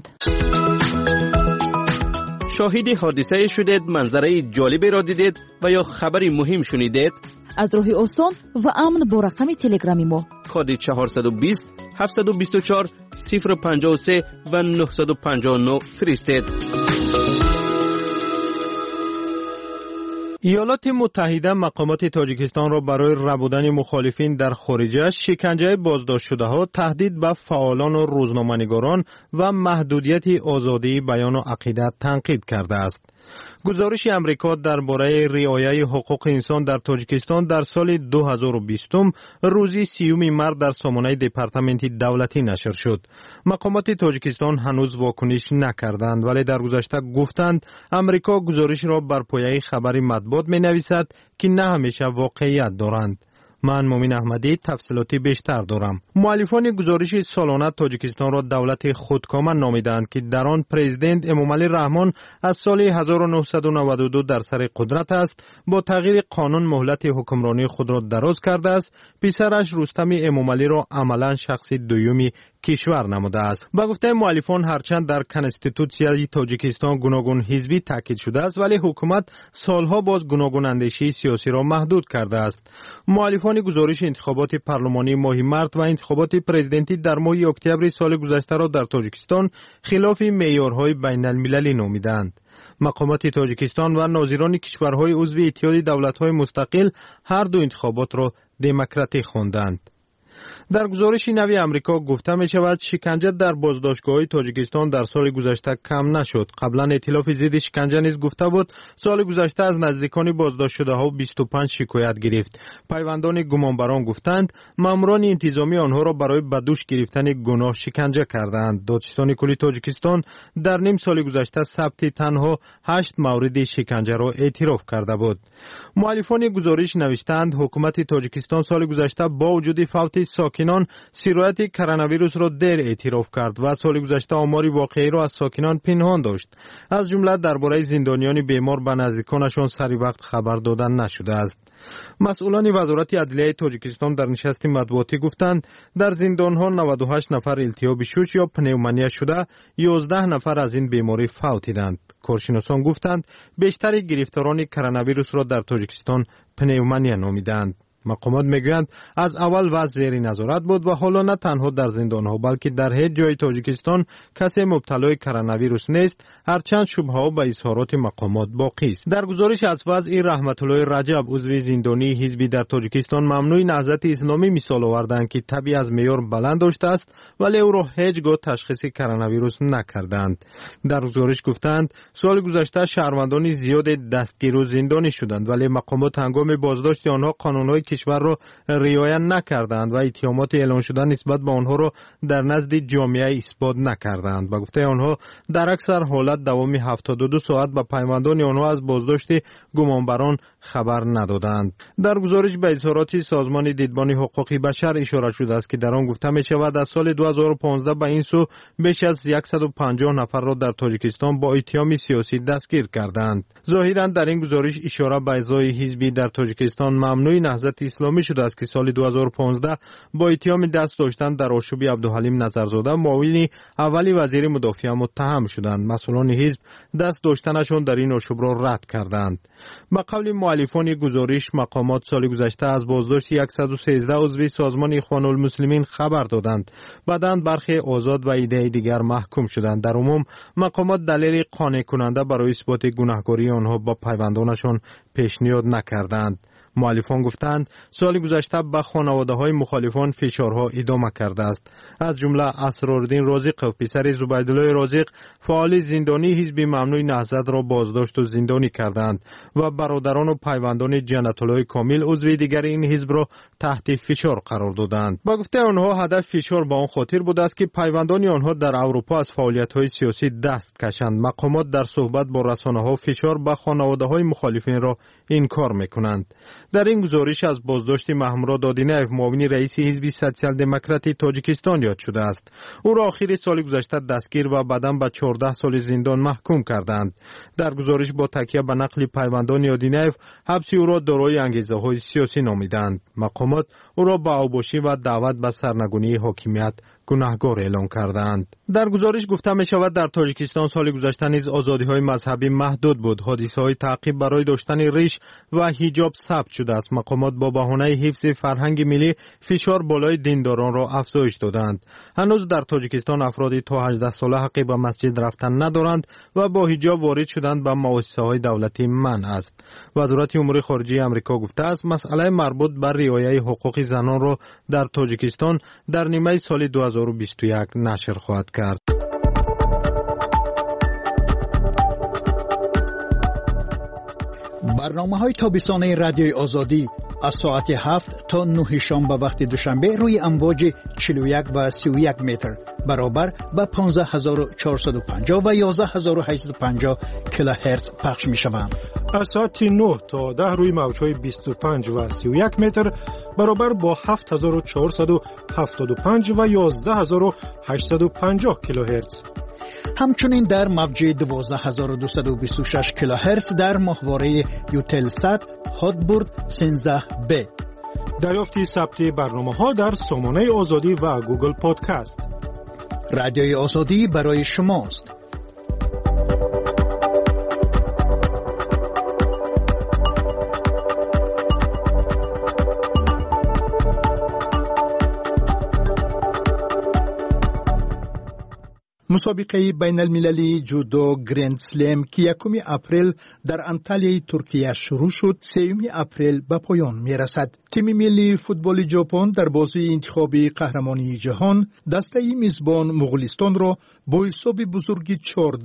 شاهد حادثه شدید، منظره جالبی را دیدید و یا خبری مهم شنیدید؟ از راهی آسان و امن با رقم تلگرامی ما کد 420 724 053 و 959 فرستید. ایالات متحده مقامات تاجیکستان را برای ربودن مخالفین در خارجه، شکنجه بازداشت شده ها، تهدید به فعالان و روزنامه‌نگاران و محدودیت آزادی بیان و عقیده تنقید کرده است. گزارش امریکا درباره رعایت حقوق انسان در تاجیکستان در سال 2020 روز 30 مارس در سامانه دپارتمنت دولتی نشر شد. مقامات تاجیکستان هنوز واکنش نکردند، ولی در گذشته گفتند امریکا گزارش را بر پایه خبر مطبوعات می‌نویسد که نه همیشه واقعیت دارند. من مومن احمدی تفصیلاتی بیشتر دارم. مؤلفان گزارش سالانه تاجیکستان را دولت خودکامه نامیدند که در آن پرزیدنت امامعلی رحمان از سال 1992 در سر قدرت است. با تغییر قانون مهلت حکمرانی خود را دراز کرده است. پسرش رستم امامعلی را عملا شخص دومی کشور نموده است. با گفته مؤلفان هرچند در کنستیتوسیای تاجیکستان گوناگون حزبی تاکید شده است، ولی حکومت سالها باز گوناگون اندیشی سیاسی را محدود کرده است. مؤلفان گزارش انتخابات پارلمانی ماه مارس و انتخابات پرزیدنتی در ماه اکتبر سال گذشته را در تاجیکستان خلاف معیارهای بین المللی نامیدند. مقامات تاجیکستان و ناظران کشورهای عضو اتحاد دولت‌های مستقل هر دو انتخابات را دموکراتیک خواندند. در گزارش نوی امریکا گفته می شود شکنجه در بازداشتگاه تاجیکستان در سال گذشته کم نشد. قبلا ائتلاف ضد شکنجه نیز گفته بود سال گذشته از نزدیکان بازداشت شده ها 25 شکایت گرفت. پیوندان گمانبران گفتند ماموران انتظامی آنها را برای به دوش گرفتن گناه شکنجه کردند. دادستان کلی تاجیکستان در نیم سال گذشته ثبت تنها 8 مورد شکنجه را اعتراف کرده بود. مؤلفان گزارش نوشتند حکومت تاجیکستان سال گذشته با وجود فوت ساکنان سرایت کرونا ویروس را دیر اعتراف کرد و سال گذشته آمار واقعی را از ساکنان پنهان داشت. از جمله درباره زندانیان بیمار به نزدیکانشان سری وقت خبر دادن نشده است. مسئولان وزارت عدلیه تاجیکستان در نشست مطبوعاتی گفتند در زندانها 98 نفر التهاب شش یا پنومونیا شده، 11 نفر از این بیماری فوتیدند. کارشناسان گفتند بیشتر گرفتاران کرونا ویروس را در تاجیکستان پنومونیا نامیدند. مقامات میگویند از اول وضع زیر نظارت بود و حالا نه تنها در زندانها بلکه در هیچ جای تاجیکستان کسی مبتلای کرونا ویروس نیست، هرچند شبهه به اظهارات مقامات باقی است. در گزارش از وضع رحمت الله رجب عضو زندانی حزبی در تاجیکستان ممنوع نهضت اسلامی مثال آوردند که طبی از معیار بلند داشته است ولی او را هیچگاه تشخیص کرونا ویروس نکردند. در گزارش گفتند سال گذشته شهروندان زیاد دستگیر و زندانی شدند ولی مقامات هنگام بازداشت آنها قانونهای کشور را رعایت نکردند و اتهامات اعلام شده نسبت به آنها را در نزد جامعه اثبات نکردند. با گفته آنها در اکثر حالت دوام 72 ساعت به پیوندان آنها از بازداشت گمانبران خبر ندادند. در گزارش به اظهارات سازمان دیدبان حقوق بشر اشاره شده است که در آن گفته می شود از سال 2015 به این سو بیش از 150 نفر را در تاجیکستان با اتهام سیاسی دستگیر کردند. ظاهرا در این گزارش اشاره به اعضای حزبی در تاجیکستان ممنوع نهضت اسلامی شده است که سال 2015 با اتهام دست داشتن در آشوب عبدالحلیم نظرزاده معاون اولی وزیر مدافع متهم شدند. مسئولان حزب دست داشتنشان در این آشوب را رد کردند. به قول مؤلفان گزارش مقامات سال گذشته از بازداشت 113 عضو سازمان اخوان المسلمین خبر دادند. بعداً برخی آزاد و عده دیگر محکوم شدند. در عموم مقامات دلیل قانع کننده برای اثبات گناهکاری آنها با پیوندانشان پیشنهاد نکردند. مؤلفان گفتند سال گذشته به خانواده‌های مخالفان فشارها ادامه کرده است. از جمله اسرارالدین رازق و پسر زبیدالله رازق فعال زندانی حزب ممنوع نهضت را بازداشت و زندانی کردند و برادران و پیوندان جنت الله کامل عضو دیگر این حزب را تحت فشار قرار دادند. با گفته آنها هدف فشار به آن خاطر بوده است که پیوندان آنها در اروپا از فعالیت‌های سیاسی دست کشند. مقامات در صحبت با رسانه‌ها فشار به خانواده‌های مخالفین را انکار می‌کنند. در این گزارش از بازداشت محمود دادینیف معاون رئیس حزب سوسیال دموکراتی تاجیکستان یاد شده است. او را آخر سال گذشته دستگیر و بعداً به 14 سال زندان محکوم کردند. در گزارش با تکیه به نقل پیوندان دادینیف حبس او را دارای انگیزه‌های سیاسی نامیدند. مقامات او را با اوباشی و دعوت به سرنگونی حاکمیت گناهکار اعلام کردند. در گزارش گفته می شود در تاجیکستان سال گذشته نیز آزادی‌های مذهبی محدود بود. حادثه‌های تعقیب برای داشتن ریش و حجاب ثبت شده است. مقامات با بهانه حفظ فرهنگ ملی فشار بالای دینداران را افزایش دادند. هنوز در تاجیکستان افرادی تا 18 ساله حق به مسجد رفتن ندارند و با حجاب وارد شدن به مؤسسه‌های دولتی منع است. وزارت امور خارجه آمریکا گفته است مسئله مربوط به رعایت حقوق زنان را در تاجیکستان در نیمه سال 2021 نشر خواهد کرد. برنامه‌های تابستانه رادیوی آزادی از ساعت 7 تا 9 شام به وقت دوشنبه روی امواج 41 و 31 متر برابر با 15450 و 11850 کیلوهرتز پخش می‌شوند. از ساعت 9 تا 10 روی موج‌های 25 و 31 متر برابر با 7475 و 11850 کیلوهرتز. همچنین در موج 12226 کیلوهرتز در ماهواره یوتلسات هاتبورد 13B. دریافت ثبت برنامه‌ها در سامانه آزادی و گوگل پادکست. رادیوی آزادی برای شماست. مسابقه بین المللی جودو گرند سلم که 1 اپریل در انتالیای ترکیه شروع شد 3 اپریل به پایان می رسد. تیم ملی فوتبال ژاپن در بازی انتخابی قهرمانی جهان دسته میزبان مغولستان را با حساب بزرگی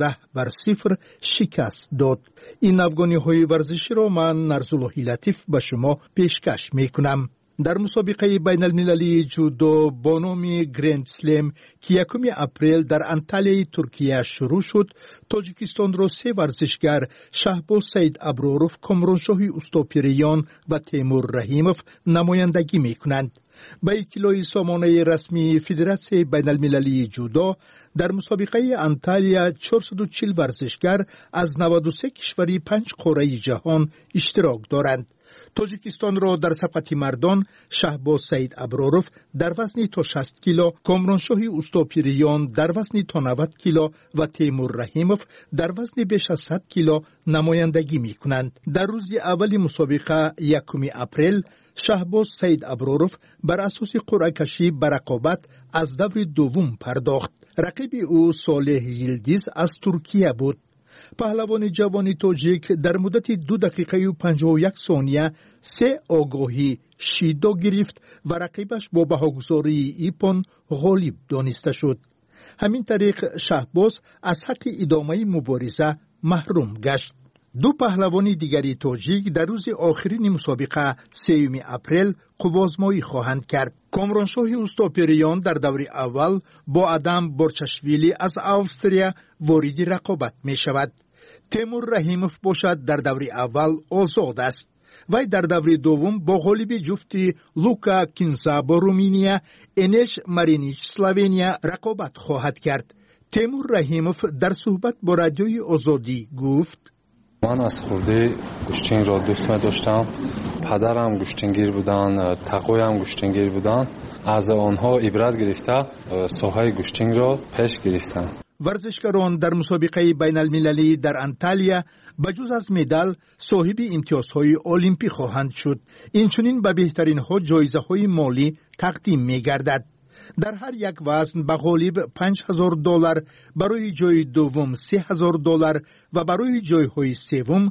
14-0 شکست داد. این افغانی‌های ورزشی را من نرزالله لطیف به شما پیشکش می کنم. در مسابقه بین المللی جودو با نام گرند سلم که 1 اپریل در انتالیای ترکیه شروع شد، تاجیکستان را 3 ورزشگر شهباز سید ابراروف، کامرانشاه اوستاپیریان و تیمور رحیموف نمایندگی می کنند. با اطلاع سامانه رسمی فدراسیون بین المللی جودو در مسابقه انتالیا 440 ورزشگر از 93 کشور 5 قاره جهان اشتراک دارند. تاجیکستان را در صفحه مردان شهباز سید ابراروف در وزن تا 60 کیلو، کامرانشاه اوستاپیریان در وزن تا 90 کیلو و تیمور رحیموف در وزن بیش از 100 کیلو نمایندگی می کنند. در روز اول مسابقه 1 اپریل شهباز سید ابراروف بر اساس قرعه کشی به رقابت از دور دوم پرداخت. رقیب او صالح یلدیز از ترکیه بود. پهلوان جوان تاجیک در مدت 2 دقیقه و 51 ثانیه 3 آگاهی شیدا گرفت و رقیبش با بهاگذاری ایپون غالب دانسته شد. همین طریق شهباز از حق ادامه مبارزه محروم گشت. 2 پهلوان دیگری تاجیک در روز آخرین مسابقه 3 اپریل قوازمایی خواهند کرد. کامرانشاه اوستاپیریان در دور اول با آدم بورچاشویلی از استرالیا وارد رقابت می شود. تیمور رحیموف باشد در دور اول آزاد است. وی در دور دوم با غالب جفتی لوکا کینزا با رومینیا، انش مارینیچ اسلوونیا رقابت خواهد کرد. تیمور رحیموف در صحبت با رادیوی آزادی گفت: من از خورده گوشتنگ را دوست داشتم. پدرم گوشتنگیر بودن، تقویم گوشتنگیر بودن. از آنها عبرت گرفته ساحه گوشتنگ را پیش گرفتم. ورزشکاران در مسابقه بین المللی در انتالیا بجز از مدال صاحب امتیازهای المپی خواهند شد. اینچنین به بهترین ها جایزه های مالی تقدیم می گردد. در هر یک وزن به غالب $5,000، برای جای دوم $3,000 و برای جای های سوم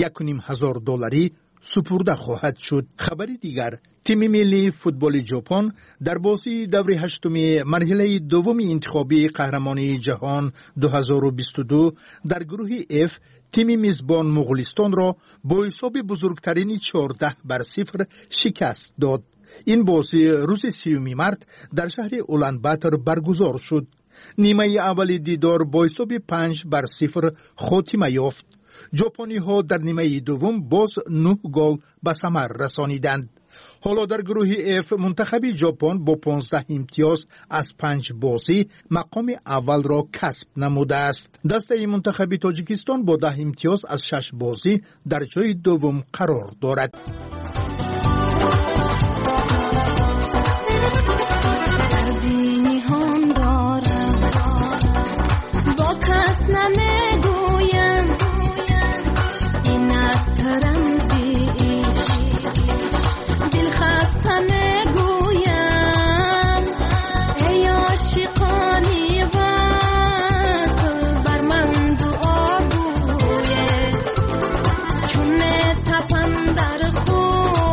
$1,500 سپرده خواهد شد. خبر دیگر، تیم ملی فوتبال ژاپن در بازی دور 8 مرحله دوم انتخابی قهرمانی جهان 2022 در گروه F تیم میزبان مغولستان را با حساب بزرگترین 14-0 شکست داد. این بازی روز 30 مارس در شهر اولانباتر برگزار شد. نیمه اول دیدار با حساب 5-0 خاتمه یافت. ژاپنی ها در نیمه دوم باز 9 گل به ثمر رسانیدند. حالا در گروه F منتخب ژاپن با 15 امتیاز از 5 بازی مقام اول را کسب نموده است. دسته منتخب تاجیکستان با 10 امتیاز از 6 بازی در جای دوم قرار دارد. در خون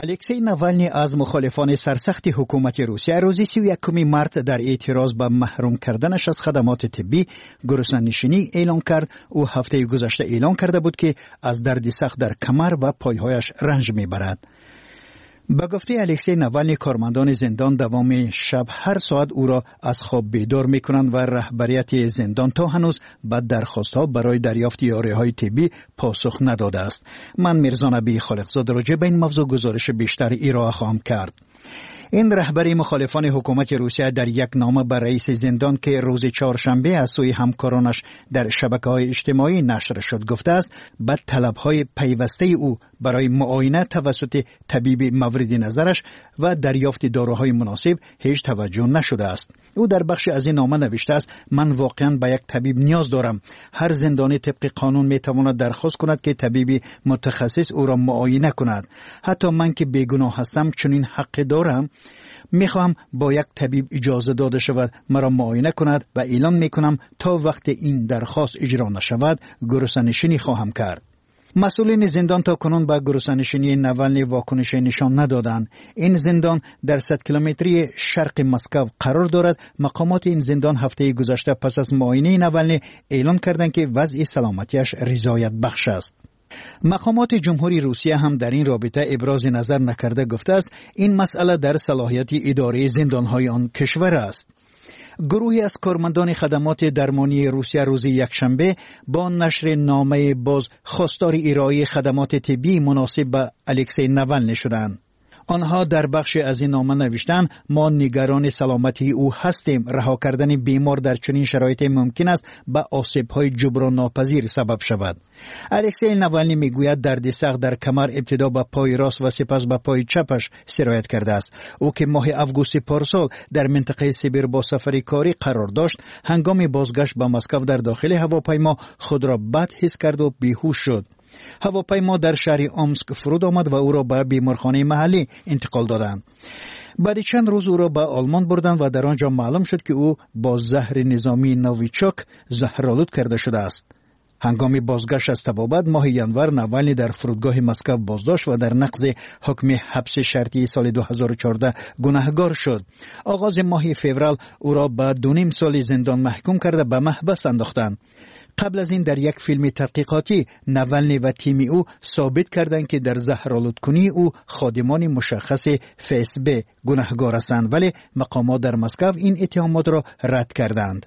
الکسی ناوالنی از مخالفان سرسخت حکومت روسیه روز 31 مارس در اعتراض به محروم کردنش از خدمات طبی گرسنه‌نشینی اعلان کرد. او هفته گذشته اعلان کرده بود که از درد سخت در کمر و پایهایش رنج میبرد. با گفته الکسی ناوالنی کارمندان زندان دوام شب هر ساعت او را از خواب بیدار میکنند و رهبریت زندان تا هنوز به درخواست‌ها برای دریافت یاریهای طبی پاسخ نداده است. من میرزا نبی خالقزاده راجع به این موضوع گزارش بیشتر ارائه خواهم کرد. این رهبری مخالفان حکومت روسیه در یک نامه به رئیس زندان که روز چهارشنبه از سوی همکارانش در شبکه‌های اجتماعی نشر شد گفته است به طلب‌های پیوسته او برای معاینه توسط طبیب مورد نظرش و دریافت داروهای مناسب هیچ توجه نشده است. او در بخش از این نامه نوشته است: من واقعا به یک طبیب نیاز دارم. هر زندانی طبق قانون میتواند درخواست کند که طبیب متخصص او را معاینه کند. حتی من که بیگناه هستم چنین حق دارم. میخواهم با یک طبیب اجازه داده شود مرا معاینه کند و اعلان میکنم تا وقت این درخواست اجرا نشود گرسنه‌نشینی خواهم کرد. مسئولین زندان تا کنون به گرسنه‌نشینی ناوالنی واکنش نشان ندادند. این زندان در 100 کیلومتری شرق مسکو قرار دارد. مقامات این زندان هفته گذشته پس از معاینه ناوالنی اعلان کردند که وضع سلامتیش رضایت بخش است. مقامات جمهوری روسیه هم در این رابطه ابراز نظر نکرده گفته است این مسئله در صلاحیت اداره زندان‌های آن کشور است. گروهی از کارمندان خدمات درمانی روسیه روز یکشنبه با نشر نامه باز خواستار ارائه خدمات طبی مناسب به الکسی ناوالنی شدند. آنها در بخش از این نامه نوشتند: ما نگران سلامتی او هستیم. رها کردن بیمار در چنین شرایط ممکن است به آسیب‌های جبران ناپذیر سبب شود. الکسی ناوالنی میگوید درد سخت در کمر ابتدا به پای راست و سپس به پای چپش سرایت کرده است. او که ماه آگوست پارسال در منطقه سیبیر با سفر کاری قرار داشت، هنگام بازگشت به مسکو در داخل هواپیما خود را بد حس کرد و بیهوش شد. هواپیما در شهر آمسک فرود آمد و او را به بیمارخانه محلی انتقال دادند. بعد چند روز او را به آلمان بردند و در آنجا معلوم شد که او با زهر نظامی نویچوک زهرآلود کرده شده است. هنگام بازگشت از طبابت ماه ینور ناوالنی در فرودگاه مسکو بازداشت و در نقض حکم حبس شرطی سال 2014 گناهکار شد. آغاز ماه فوریه او را به 2.5 سال زندان محکوم کرده به محبس انداختند. قبل از این در یک فیلم تحقیقاتی ناوالنی و تیم او ثابت کردند که در زهرآلودکنی او خادمان مشخص FSB گناهکار هستند، ولی مقامات در مسکو این اتهامات را رد کردند.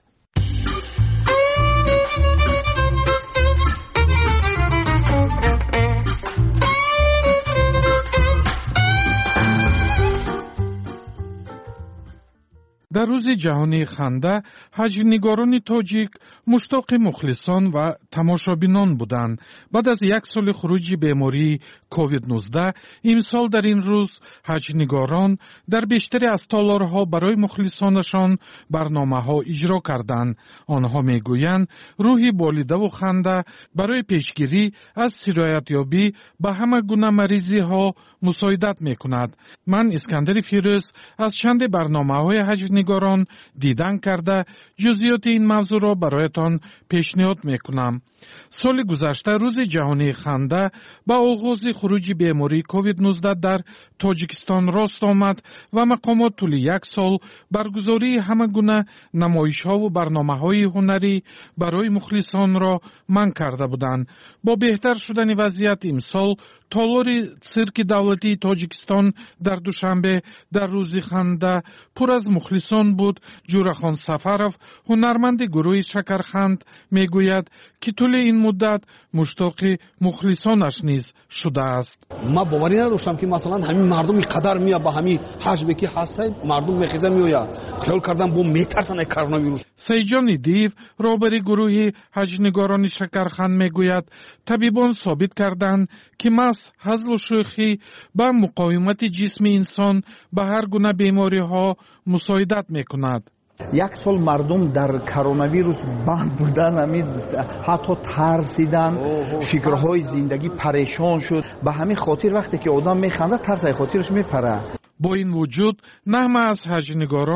در روز جهانی خنده حج‌نگاران تاجیک مشتاق مخلصان و تماشابینان بودند. بعد از یک سال خروج بیماری کووید 19 امسال در این روز حج‌نگاران در بیشتری از تالارها برای مخلصانشان برنامه‌ها اجرا کردند. آنها میگویند روحی بالیده و خنده برای پیشگیری از سرایت‌یابی به همه گونه مریضی‌ها مساعدت می‌کند. من اسکندر فیروز از چند برنامه‌های حج‌نگاران دیدن کرده جزئیات این موضوع را برایتان پیشنهاد میکنم. سال گذشته روز جهانی خنده با آغاز خروج بیماری کووید 19 در تاجیکستان راست آمد و مقامات طول یک سال برگزاری همه گونه نمایش‌ها و برنامه‌های هنری برای مخلصان را منع کرده بودند. با بهتر شدن وضعیت امسال تالار سیرک دولتی تاجیکستان در دوشنبه در روز خنده پر از مخلصان بود. جورخان سفرов هنرمند گروه شکرخند میگوید که طول این مدت مشتاق مخلصانش نیز شده است. ما باوری نداشتم که مثلا همین مردم اینقدر میاد با همین حجمی که هسته مردم میخیزه میآید. خیال کردم با میترسن کرونا ویروس. سیجان دیو رهبر گروه حج‌نگاران شکرخند میگوید طبیبان ثابت کردند که مس هزل و شوخی با مقاومت جسم انسان به هر گونه بیماری ها مساعدت میکند. یک سال مردم در کرونا ویروس بند بودن، حتی ترسیدن، فکرهای زندگی پریشان شد. به همین خاطر وقتی که آدم میخنده ترس از خاطرش میپره. با این وجود نه از حج‌نگاران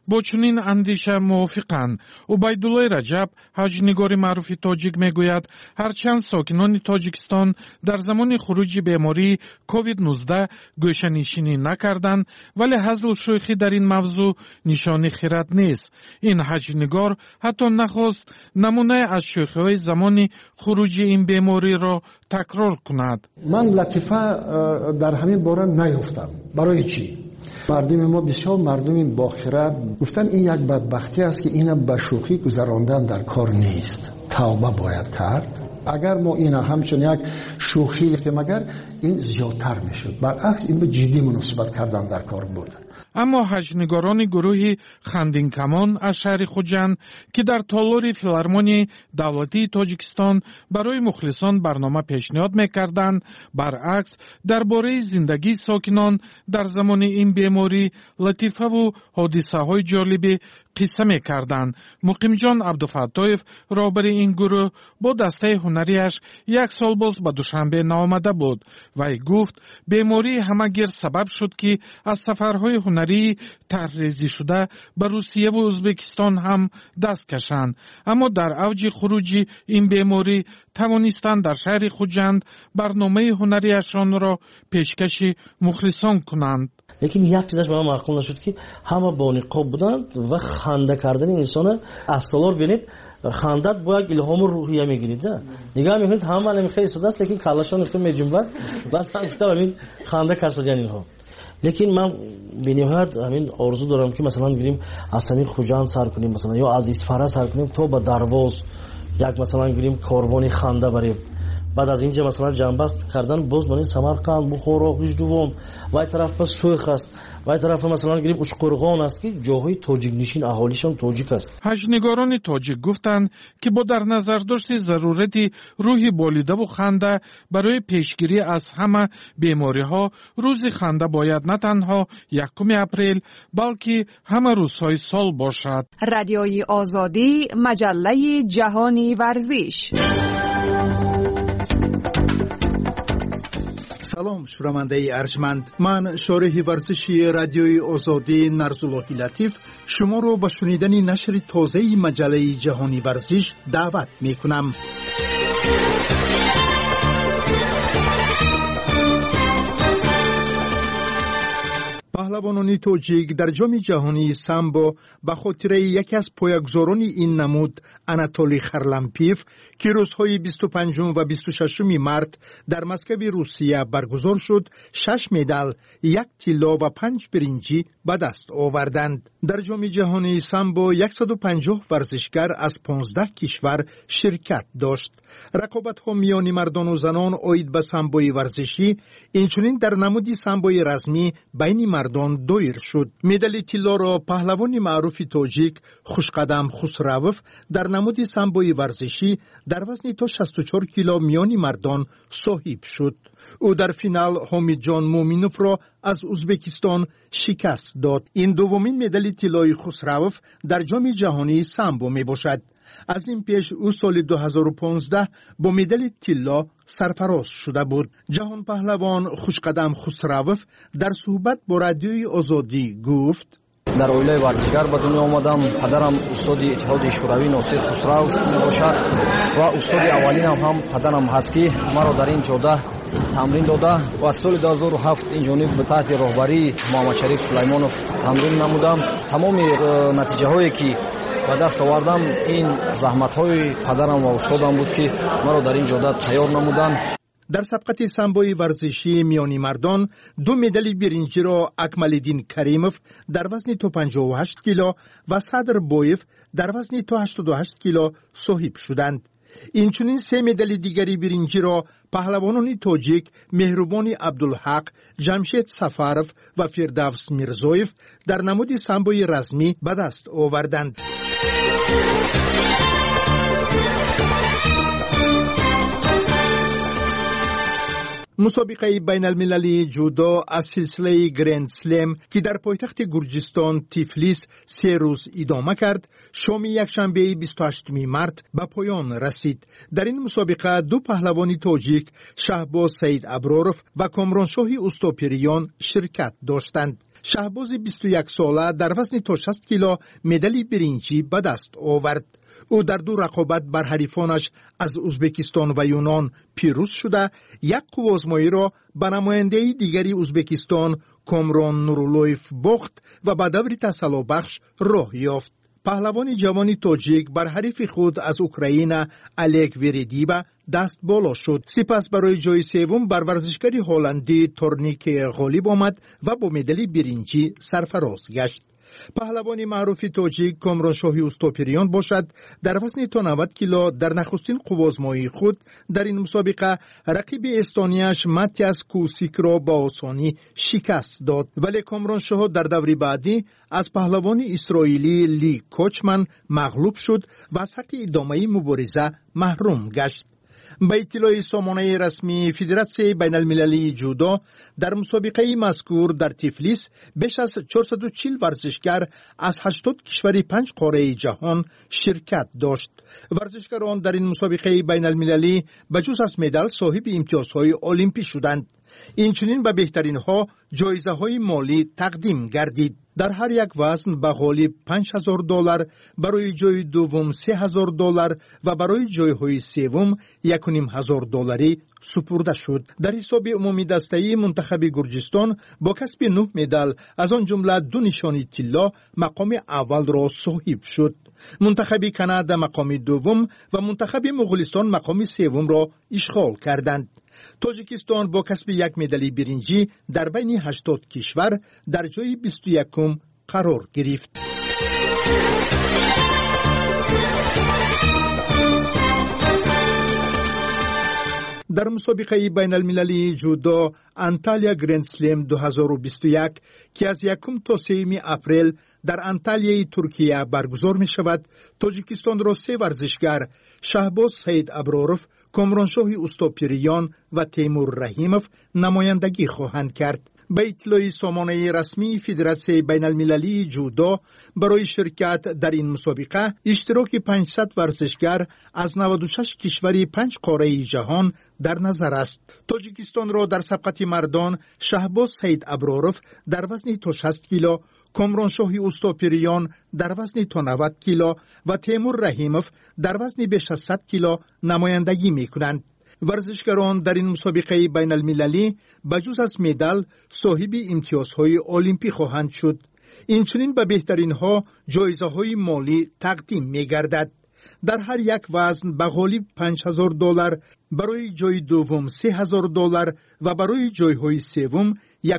با چنین اندیشه موافقند. عبیدالله رجب، حج‌نگار معروف تاجیک میگوید هرچند ساکنان تاجیکستان در زمان خروج بیماری کووید 19 گوشه‌نشینی نکردند، ولی هزل و شوخی در این موضوع نشانه خرد نیست. این حج‌نگار حتی نخواست نمونه از شوخی‌های زمان خروج این بیماری را تکرار کند. من لطیفه در همین باره نیفتم. برای چی؟ مردم ما بسیار مردم با خرد گفتن این یک بدبختی است که اینا به شوخی گذراندن در کار نیست. توبه باید کرد. اگر ما اینا همچون یک شوخی مگر این زیادتر میشد. برعکس این به جدی مناسبت کردن در کار بود. اما حج‌نگاران گروهی خندین کمان از شهر خوجند که در تالار فیلارمونی دولتی تاجیکستان برای مخلصان برنامه پیشنهاد میکردند، برعکس درباره زندگی ساکنان در زمان این بیماری لطیفه و حادثه های جالبی قصه میکردند. مقیم جان عبدالفتاحیف رهبر این گروه با دسته هنریش یک سال باز به دوشنبه نآمده بود. وی گفت بیماری همه‌گیر سبب شد که از سفرهای هنری طرح‌ریزی شده به روسیه و ازبکستان هم دست کشند، اما در اوج خروج این بیماری توانستند در شهر خوجند برنامه هنریشان را پیشکش مخلصان کنند. لیکن یک چیزش برام معقول نشد که همه با نقاب بودند و خنده کردن انسان از سالار بینید خندت با یک الهام روحیه میگیرید. نگاه میکنید همه علم خیلی ساده است، لیکن کلاشان افتاد میجنبد بعد هم همین خنده کردن اینها. لیکن من به نهایت همین آرزو دارم که مثلا گیریم از همین خوجند سر کنیم، مثلا یا از اسفاره سر کنیم تا به درواز یک مثلا گیریم کاروانی خنده بریم. بعد از اینجا مثلا جنبست کردن باز من سمرقند، بخارا، هجدوم و این طرف پس سویخ است و این طرف مثلا گیریم اچقرغان است که جاهای تاجیک نشین اهالیشان تاجیک است. حج‌نگاران تاجیک گفتند که با در نظر داشت ضرورت روح بالیده و خنده برای پیشگیری از همه بیماری ها روز خنده باید نه تنها 1 اپریل بلکه همه روزهای سال باشد. رادیوی آزادی، مجله جهانی ورزش. سلام شنونده ارجمند، من شارح ورزشی رادیوی آزادی نرزاللهی لطیف شما رو به شنیدن نشر تازه مجله جهانی ورزش دعوت می کنم. پهلوانان تاجیک در جام جهانی سامبو به خاطر یکی از پایه‌گذاران این نمود آناتولی خرلمپیف که روزهای 25 و 26 مارس در مسکو روسیه برگزار شد 6 مدال، 1 طلا و 5 برنجی به دست آوردند. در جام جهانی سامبو 150 ورزشکار از 15 کشور شرکت داشت. رقابت‌ها میان مردان و زنان عاید به سامبوی ورزشی اینچنین در نمود سامبوی رسمی بین مردان دایر شد. مدال طلا را پهلوان معروف تاجیک خوشقدم خسروف در نمود سامبوی ورزشی در وزن تا 64 کیلو میان مردان صاحب شد. او در فینال حامد جان مومینوف را از ازبکستان شکست داد. این دومین مدال طلای خسروف در جام جهانی سامبو می باشد. از این پیش او سال 2015 با مدال طلا سرفراز شده بود. جهان پهلوان خوشقدم خسروف در صحبت با رادیوی آزادی گفت: در اویله ورزشگر به دنیا آمدم. پدرم استاد اتحاد شوروی ناصر خسرو میباشد و استاد اولینم هم پدرم هست که مرا در این جاده تمرین داده و از سال 2007 این جانب به تحت راهبری محمد شریف سلیمانوف تمرین نمودم. تمام نتیجه هایی که به دست آوردم این زحمت های پدرم و استادم بود که مرا در این جاده تیار نمودن. در سبقت سامبوی ورزشی میانی مردان 2 مدال برنجی را اکمالالدین کریموف در وزن تا 58 کیلو و صدر بویف در وزن تا 88 کیلو صاحب شدند. اینچنین 3 مدال دیگری برنجی را پهلوانان تاجیک مهربان عبدالحق، جمشید سفارف و فردوس میرزویف در نمود سامبوی رسمی به دست آوردند. مسابقه بین المللی جودو از سلسله گرند سلم که در پایتخت گرجستان تیفلیس 3 روز ادامه کرد، شام یکشنبه 28 مارس به پایان رسید. در این مسابقه 2 پهلوان تاجیک شهباز سید ابراروف و کامرانشاه استاپریان شرکت داشتند. شهباز 21 ساله در وزن تا 60 کیلو مدال برنجی به دست آورد. او در دو رقابت بر حریفانش از ازبکستان و یونان پیروز شده، یک قوازمایی را به نماینده دیگری ازبکستان کامران نورولویف باخت و به دور تسلابخش راه یافت. پهلوان جوان تاجیک بر حریف خود از اوکراین الگ وریدیبا دست بالا شد. سپس برای جای سوم بر ورزشکار هلندی تورنیک غالب آمد و با مدال برنجی سرفراز گشت. پهلوان معروف تاجیک کامرانشاهی اوستاپریان باشد در وزن تا 90 کیلو در نخستین قوازمایی خود در این مسابقه رقیب استونیاش ماتیاس کوسیک را با آسانی شکست داد، ولی کامرانشاه در دور بعدی از پهلوان اسرائیلی لی کوچمن مغلوب شد و از حق ادامه مبارزه محروم گشت. به اطلاع سامانه رسمی فدراسیون بین المللی جودو در مسابقه مذکور در تیفلیس بیش از 440 ورزشکار از 80 کشور 5 قاره جهان شرکت داشت. ورزشکاران در این مسابقه بین المللی بجز از مدال صاحب امتیازهای المپی شدند. اینچنین به بهترین ها جایزه های مالی تقدیم گردید. در هر یک وزن به غالب $5,000، برای جای دوم $3,000 و برای جایهای سوم $1,500 سپرده شد. در حساب عمومی دسته‌ای منتخب گرجستان با کسب 9 مدال از آن جمله 2 نشانی طلا مقام اول را صاحب شد. منتخب کانادا مقام دوم و منتخب مغولستان مقام سوم را اشغال کردند. تاجیکستان با کسب 1 مدال برنجی در بین 80 کشور در جای 21 قرار گرفت. در مسابقه بین المللی جودو انتالیا گرند سلم 2021 که از 1 تا 3 اپریل در انتالیای ترکیه برگزار می شود، تاجیکستان را 3 ورزشکار شهباز سید ابراروف، کامرانشاه اوستاپریان و تیمور رحیموف نمایندگی خواهند کرد. به اطلاع سامانه رسمی فدراسیون بین المللی جودو برای شرکت در این مسابقه اشتراک 500 ورزشکار از 96 کشور 5 قاره جهان در نظر است. تاجیکستان را در سبقت مردان شهباز سید ابراروف در وزن تا 60 کیلو، کامرانشاهی اوستاپریان در وزن تا 90 کیلو و تیمور رحیموف در وزن بیش از 100 کیلو نمایندگی می‌کنند. ورزشکاران در این مسابقه بین المللی بجز از مدال صاحب امتیازهای المپی خواهند شد. اینچنین به بهترین ها جایزه های مالی تقدیم می گردد. در هر یک وزن به غالب $5,000، برای جای دوم $3,000 و برای جایهای سوم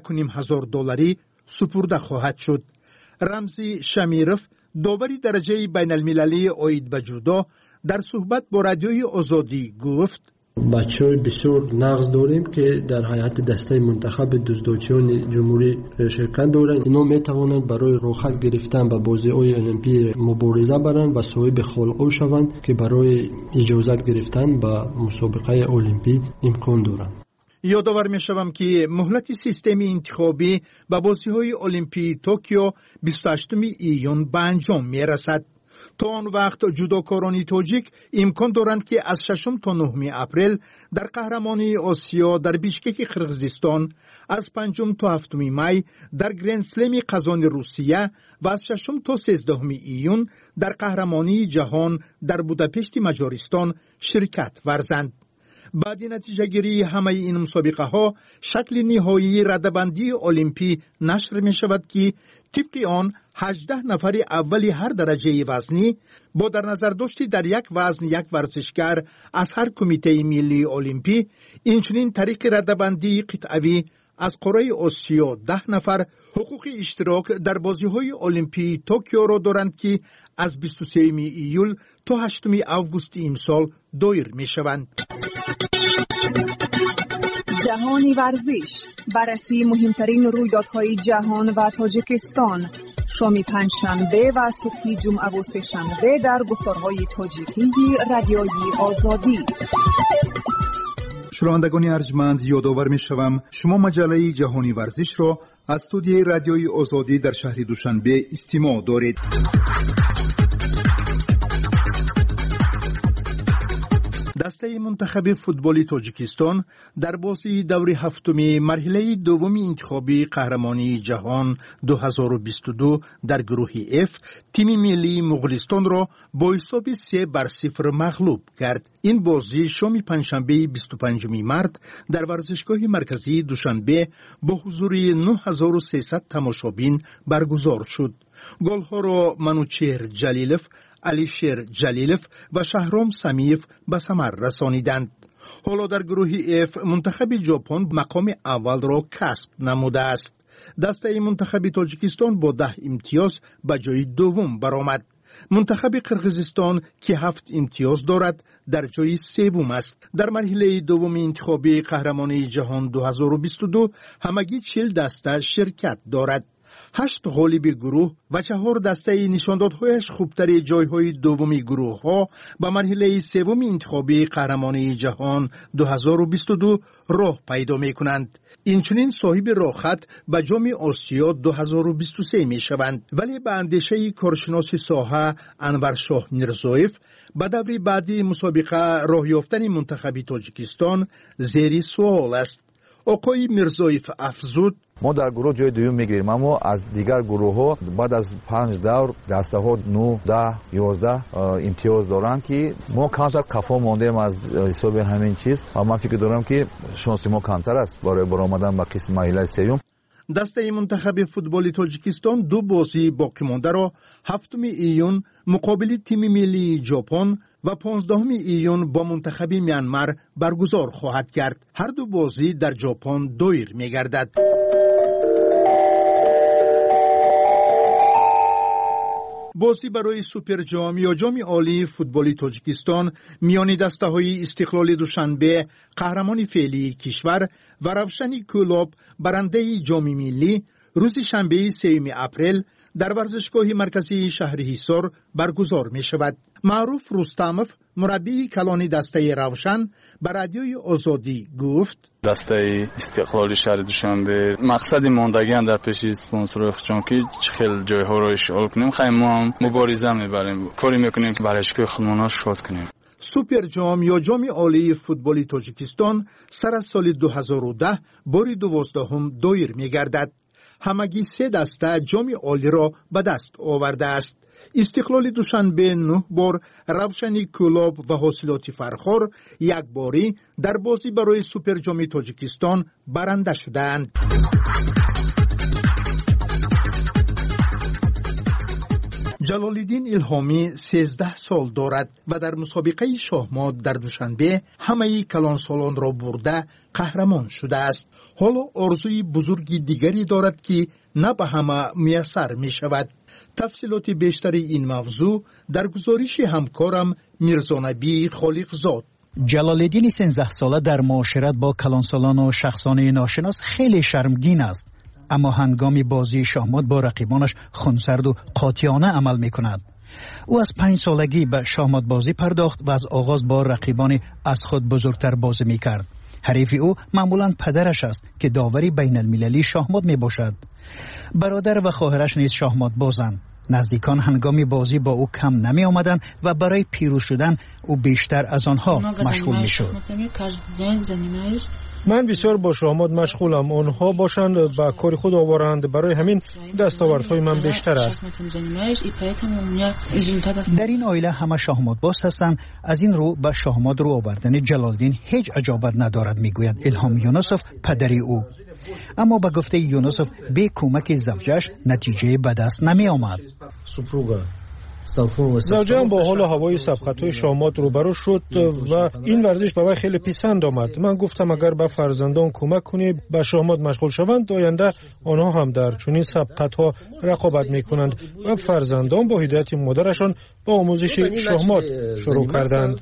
$1,500 سپرده خواهد شد. رمزی شمیروف، داوری درجه بین المللی عاید به جودو، در صحبت با رادیوی آزادی گفت: بچه‌های بسیار نقص داریم که در هیئت دسته منتخب دزدچیان جمهوری شرکت دارند. اینا میتوانند برای راحت گرفتن به بازی‌های المپی مبارزه برند و صاحب خلق شوند که برای اجازت گرفتن به مسابقه المپی امکان دارند. یادآور می‌شوم که مهلت سیستم انتخابی به بازی‌های المپی توکیو 28 ایون به انجام می‌رسد. تا آن وقت جودوکاران تاجیک امکان دارند که از 6 تا 9 اپریل در قهرمانی آسیا در بیشکک قرقیزستان، از 5 تا 7 می در گرند سلم قزان روسیه و از 6 تا 13 ایون در قهرمانی جهان در بوداپشت مجارستان شرکت ورزند. بعد نتیجه گیری همه این مسابقه ها شکل نهایی رده‌بندی المپی نشر می شود که طبق آن 18 نفر اولی هر درجه وزنی با در نظر داشتی در یک وزن یک ورزشکار از هر کمیته ملی المپی، اینچنین طریق رده‌بندی قطعوی از قاره آسیا 10 نفر حقوق اشتراک در بازی‌های المپی توکیو را دارند که از 23 ایول تا 8 آگوست امسال دایر می‌شوند. جهانی ورزش، بررسی مهمترین رویدادهای جهان و تاجیکستان، شام پنجشنبه و صبح جمعه و سه‌شنبه در گفتارهای تاجیکی رادیوی آزادی. شنوندگان ارجمند، یادآور می‌شوم شما مجله جهانی ورزش را از استودیوی رادیوی آزادی در شهر دوشنبه استماع دارید. دسته منتخب فوتبال تاجیکستان در بازی دور هفتم مرحله دوم انتخابی قهرمانی جهان 2022 در گروه F تیم ملی مغولستان را با حساب 3-0 مغلوب کرد. این بازی شام پنجشنبه 25 مارس در ورزشگاه مرکزی دوشنبه با حضور 9300 تماشابین برگزار شد. گل‌ها را منوچهر جلیلوف، علیشیر جلیلوف و شهرام سمیف به ثمر رسانیدند. حالا در گروه F منتخب ژاپن مقام اول را کسب نموده است. دسته منتخب تاجیکستان با 10 امتیاز به جای دوم برآمد. منتخب قرقیزستان که 7 امتیاز دارد در جای سوم است. در مرحله دوم انتخابی قهرمانی جهان 2022 همگی 40 دسته شرکت دارد. 8 غالب گروه و 4 دسته نشاندادهایش خوبتر جایهای دومی گروه ها به مرحله سوم انتخابی قهرمانی جهان 2022 راه پیدا می کنند. اینچنین صاحب راهخط به جام آسیا 2023 می شوند. ولی به اندیشه کارشناس ساحه انور شاه میرزایف به دور بعدی مسابقه راه یافتن منتخب تاجیکستان زیر سوال است. آقای میرزایف افزود: ما در گروه جای دوم میگیریم، اما از دیگر گروه ها بعد از 5 دور دسته ها 9 10 11 امتیاز دارند که ما کمتر کفا ماندیم از حساب همین چیز. اما من فکر دارم که شانس ما کمتر است برای برآمدن به قسم مرحله سوم. دسته منتخب فوتبال تاجیکستان 2 بازی باقی مانده را 7 ایون مقابل تیم ملی ژاپن و 15 ایون با منتخب میانمار برگزار خواهد کرد. هر 2 بازی در ژاپن دایر می‌گردد. بازی برای سوپر جام یا جام عالی فوتبال تاجیکستان میان دسته‌های استقلال دوشنبه قهرمان فعلی کشور و روشن کلوب برنده جام ملی روز شنبه 3 اپریل در ورزشگاه مرکزی شهر حصار برگزار می شود. معروف رستموف مربی کلان دسته روشن به رادیوی آزادی گفت: دسته استقلال شهر دوشنبه مقصد ماندگی هم در پیش اسپانسر چون که خیلی جایها رو اشغال کنیم، خیلی ما هم مبارزه میبریم، کاری میکنیم که برای خودمون شاد کنیم. سوپر جام یا جام عالی فوتبال تاجیکستان سر از سال 2010 بار 12 دایر میگردد. همگی 3 دسته جام عالی را به دست آورده است. استقلال دوشنبه 9 بار، روشن کلوب و حاصلات فرخار 1 باری در بازی برای سوپر جام تاجیکستان برنده شدند. جلال‌الدین الهامی 13 سال دارد و در مسابقه شاهمات در دوشنبه همه کلانسالان را برده قهرمان شده است. حالا آرزوی بزرگی دیگری دارد که نه به همه میسر می شود. تفصیلات بیشتر این موضوع در گزارش همکارم میرزانبی خالقزاد. جلال‌الدین 13 ساله در معاشرت با کلانسالان و شخصان ناشناس خیلی شرمگین است، اما هنگام بازی شاهمات با رقیبانش خونسرد و قاطعانه عمل می کند. او از 5 سالگی به شاهمات بازی پرداخت و از آغاز با رقیبان از خود بزرگتر بازی می کرد. حریف او معمولاً پدرش است که داوری بین المللی شاهمات می باشد. برادر و خواهرش نیز شاهمات بازند. نزدیکان هنگام بازی با او کم نمی آمدند و برای پیروز شدن او بیشتر از آنها مشغول می شد. من بسیار با شاهمات مشغولم. آنها باشند و کار خود آورند، برای همین دستاوردهای من بیشتر است. در این عائله همه شاهمات باز هستند. از این رو به شاهمات رو آوردن جلال‌الدین هیچ عجابت ندارد، میگوید الهام یونسوف پدری او. اما به گفته یونسوف به کمک زوجش نتیجه به دست نمی آمد. زوجم با حال و هوای سبقت‌های شاهمات روبرو شد و این ورزش به وی خیلی پسند آمد. من گفتم اگر به فرزندان کمک کنی به شاهمات مشغول شوند، آینده آنها هم در چنین سبقت‌ها رقابت می‌کنند و فرزندان با هدایت مادرشان با آموزش شاهمات شروع کردند.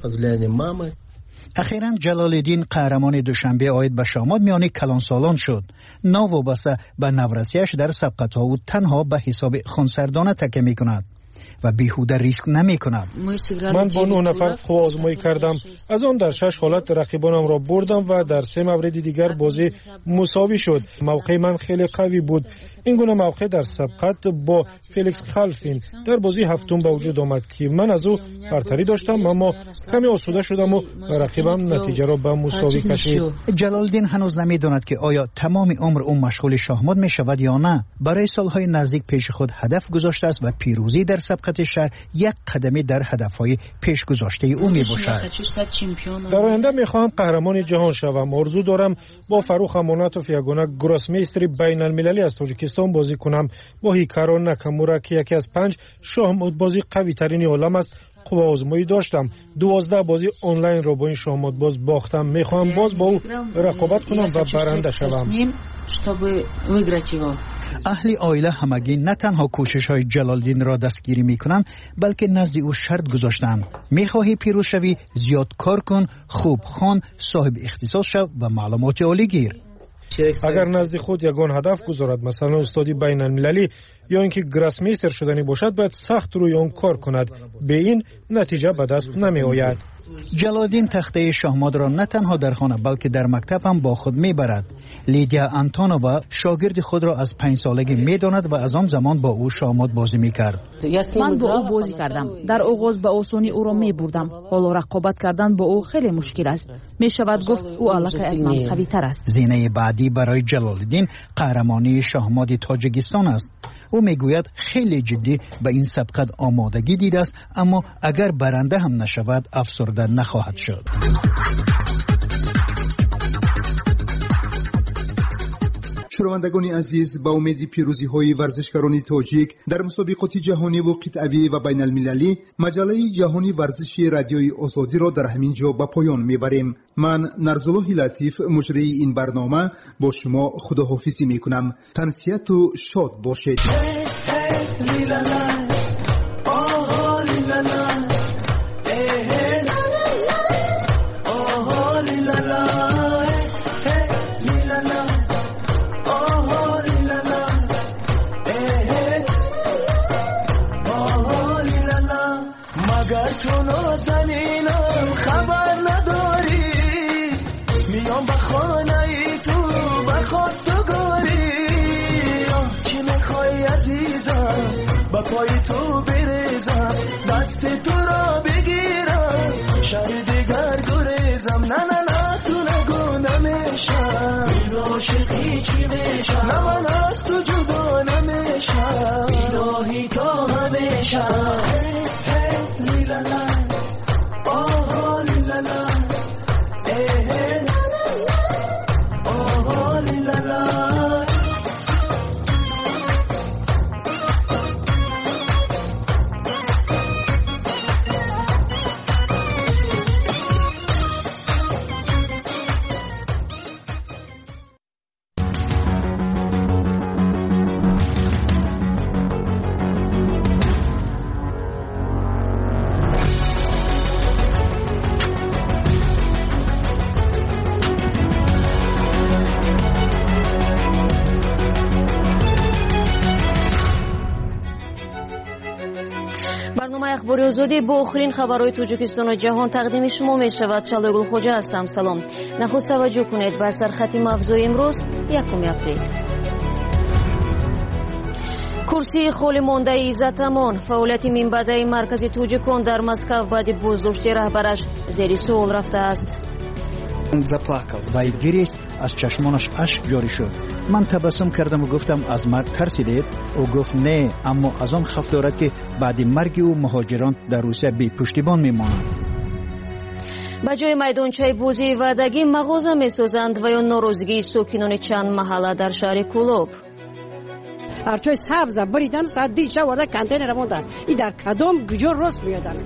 اخیراً جلال‌الدین قهرمان دوشنبه عاید به شاهمات میان کلانسالان شد. ناوابسته به نورسیش در سبقت‌ها او تنها به حساب خونسردانه تکیه می‌کند و بیهوده ریسک نمی کند. من با 9 نفر قوا آزمایی کردم. از آن در 6 حالت رقیبانم را بردم و در 3 مورد دیگر بازی مساوی شد. موقع من خیلی قوی بود. این گونه موقع در سبقت با فلیکس خلفین در بازی هفتم به وجود آمد که من از او برتری داشتم، اما کمی آسوده شدم و رقیبم نتیجه را به مساوی کشید. جلال‌الدین هنوز نمیداند که آیا تمام عمر او مشغول شاهمات می شود یا نه. برای سالهای نزدیک پیش خود هدف گذاشته است و پیروزی در سبقت شهر یک قدمی در هدفهای پیش گذاشته او می باشد. در آینده می خواهم قهرمان جهان شوم. آرزو دارم با فروخ اماناتوف یگانه گراسمیستری بین المللی از تاجیکستان بازی کنم با هیکارو ناکامورا که یکی از 5 شاهمات بازی قوی ترین عالم است. خوب آزمایی داشتم. 12 بازی آنلاین را با این شاهمات باز باختم. می خواهم باز با او رقابت کنم و برنده شوم. اهل عائله همگی نه تنها کوشش های جلال‌الدین را دستگیری می کنند، بلکه نزد او شرط گذاشتند: می خواهی پیروز شوی، زیاد کار کن، خوب خوان، صاحب اختصاص شو و معلومات عالی گیر. اگر نزد خود یگان هدف گذارد، مثلا استادی بین المللی یا اینکه گراسمیستر شدنی باشد، باید سخت روی آن کار کند. به این نتیجه به دست نمی آید. جلال‌الدین تخته شاهمات را نه تنها در خانه بلکه در مکتب هم با خود میبرد. لیدیا آنتونووا شاگرد خود را از 5 سالگی میداند و از آن زمان با او شاهمات بازی میکرد. من با او بازی کردم. در آغاز به آسانی او را میبردم. حالا رقابت کردن با او خیلی مشکل است. میشود گفت او علاقه از من قوی تر است. زینه بعدی برای جلال‌الدین قهرمانی شاهمات تاجیکستان است. او میگوید خیلی جدی به این سبقت آمادگی دیده است، اما اگر برنده هم نشود افسرده نخواهد شد. شنوندگان عزیز، با امید پیروزی های ورزشکاران تاجیک در مسابقات جهانی و قطعی و بین المللی، مجله جهانی ورزشی رادیوی آزادی را در همین جا به پایان میبریم. من نرزالله لطیف مجری این برنامه با شما خداحافظی میکنم. تنسیت و شاد باشید. با پای تو بریزم، دست تو را بگیرم، شهر دیگر گریزم. نه نه نه تو نگو نمیشم، این عاشقی چی میشم، نه من از تو جدا نمیشم، الهی تا همیشم. لیلالا آها لیلالا آها لیلالا. اخباری آزادی با آخرین خبرهای تاجیکستان و جهان تقدیم شما می شود. چالوی گلخوجه هستم. سلام. نخست توجه کنید به سرخط موضوع امروز 1 اپریل. کرسی خالی مانده عزت امان، فعالیت منبع مرکزی توجیکان در مسکو بعد بازداشتی رهبرش زیر سوال رفته است. وی گریست، از چشمانش اشک جاری شد. من تبسم کردم و گفتم از مرگ ترسیدید؟ او گفت نه، اما از آن خفت دارد که بعد مرگ او مهاجران در روسیه بی پشتیبان میمانند. به جای میدانچه بازی وعدگی مغازه میسازند و یا ناراضگی ساکنان چند محله در شهر کولوب. ارچای سبز بریدن ساعت دیشه وارد کانتینر موندن. این در کدام گجا راست میادن.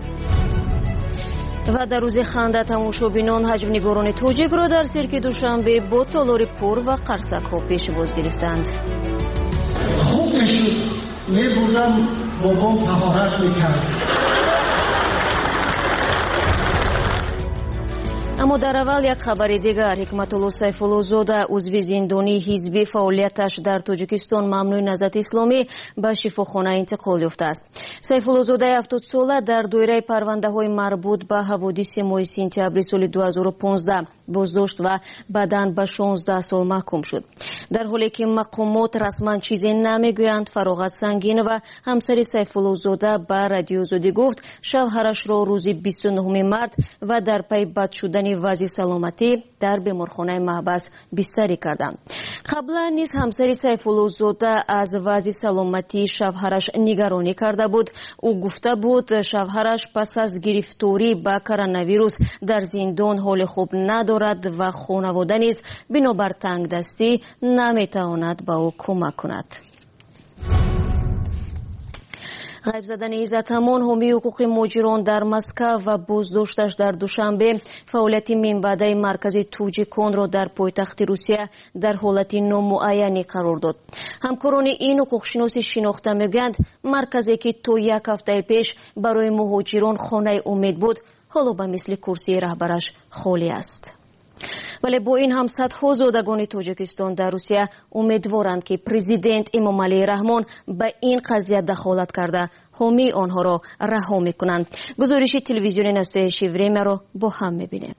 و در روز خنده تماشابینان حجم نگاران تاجیک را در سیرک دوشنبه با تالار پر و قرصک ها پیش باز گرفتند. خوب نشد میبردم بابام طهارت میکرد. اما در اول یک خبر دیگر، حکمت‌الله سیف‌الله‌زاده عضو زندانی حزبی فعالیتش در تاجیکستان ممنوع نهضت اسلامی به شفاخانه انتقال یافته است. سیف‌الله‌زاده 70 ساله در دایره پرونده‌های مربوط به حوادث ماه سپتامبر سال 2015 بازداشت و بعداً به 16 سال محکوم شد. در حالی که مقامات رسما چیزی نمیگویند، فراغت سنگین و همسر سیف‌الله‌زاده به رادیو آزادی گفت شوهرش را روز 29 مارس و در پی بد شدن وضع سلامتی در بیمارخانه محبس بستری کردند. قبلا نیز همسر سیف‌الله‌زاده از وضع سلامتی شوهرش نگرانی کرده بود. او گفته بود شوهرش پس از گرفتاری به کرونا ویروس در زندان حال خوب ندارد و خانواده نیز بنابر تنگدستی نمیتواند به او کمک کند. غیب زدن عزت امان حامی حقوق مهاجران در مسکو و بازداشتش در دوشنبه فعالیت منبع مرکز توجیکان را در پایتخت روسیه در حالت نامعینی قرار داد. همکاران این حقوقشناسی شناخته میگویند مرکزی که تا یک هفته پیش برای مهاجران خانه امید بود حالا به مثل کرسی رهبرش خالی است. ولی با این هم صدها زادگان تاجیکستان در روسیه امیدوارند که پرزیدنت امامعلی رحمان به این قضیه دخالت کرده حامی آنها را رها میکنند. گزارش تلویزیون نسته شیوریم را با هم میبینیم.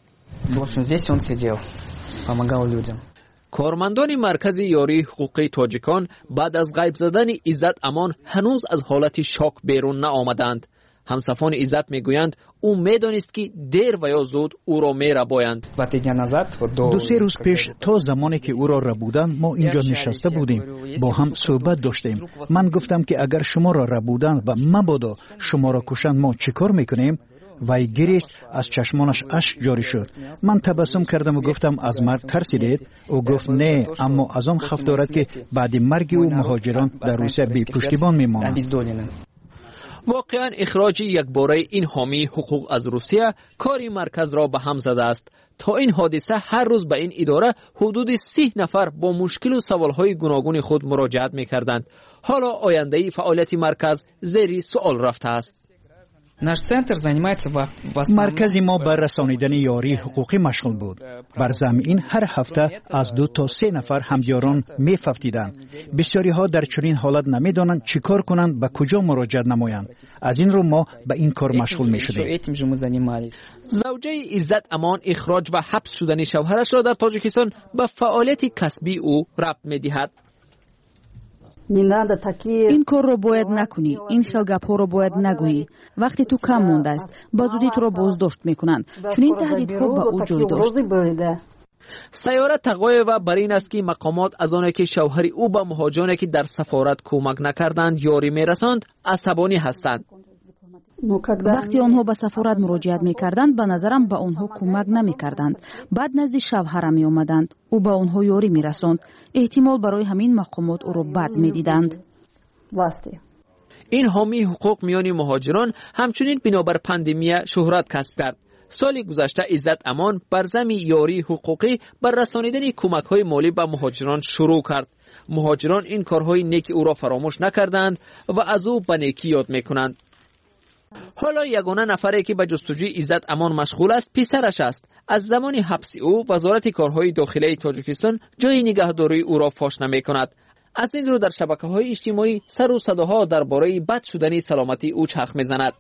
کارمندان مرکز یاری حقوقی تاجیکان بعد از غیب زدن عزت امان هنوز از حالت شاک بیرون نآمدند. همصفان عزت میگویند او میدانست که دیر و یا زود او را میربایند. 2-3 روز پیش تا زمانی که او را ربودند ما اینجا نشسته بودیم، با هم صحبت داشتیم. من گفتم که اگر شما را ربودند و مبادا شما را کشند ما چیکار میکنیم؟ وی گریست، از چشمانش اشک جاری شد. من تبسم کردم و گفتم از مرگ ترسیدید؟ او گفت نه، اما از آن خفت دارد که بعد مرگ او مهاجران در روسیه بی پشتیبان میمانند. واقعا اخراج یکباره این حامی حقوق از روسیه کاری مرکز را به هم زده است. تا این حادثه هر روز به این اداره حدود 30 نفر با مشکل و سوالهای گوناگون خود مراجعت می‌کردند. حالا آینده فعالیت مرکز زیر سوال رفته است. مرکز ما بر رسانیدن یاری حقوقی مشغول بود. بر زمین هر هفته از 2 تا 3 نفر همیاران می‌فوتیدند. بسیاری ها در چنین حالت نمی‌دانند چیکار کنند، به کجا مراجعه نمایند. از این رو ما به این کار مشغول می‌شدیم. زوجه عزت امان اخراج و حبس شدن شوهرش را در تاجیکستان به فعالیت کسبی او ربط می‌دهد. این کار رو باید نکنی، این خیل گپ‌ها رو باید نگویی. وقتی تو کم مونده است با زودی تو رو بازداشت میکنند، چون این تهدیدها به او جای داشت. سیاره تقاوی و بر این است که مقامات از آنها که شوهر او به مهاجرانی که در سفارت کمک نکردند یاری میرساند عصبانی هستند. وقتی آنها به سفارت مراجعت میکردند به نظرم به آنها کمک نمیکردند. بعد نزد شوهرم می آمدند، او به آنها یاری میرساند. احتمال برای همین مقامات او را بد میدیدند. این حامی حقوق میان مهاجران همچنین بنابر پاندمی شهرت کسب کرد. سال گذشته عزت امان بر زمین یاری حقوقی بر رسانیدن کمک‌های مالی به مهاجران شروع کرد. مهاجران این کارهای نیک او را فراموش نکردند و از او به نیکی یاد میکنند. حالا یگانه نفری که به جستجوی عزت امان مشغول است پسرش است. از زمان حبس او وزارت کارهای داخلی تاجیکستان جای نگهداری او را فاش نمی‌کند. از این رو در شبکه‌های اجتماعی سر و صداها درباره بد شدن سلامتی او چرخ می‌زند.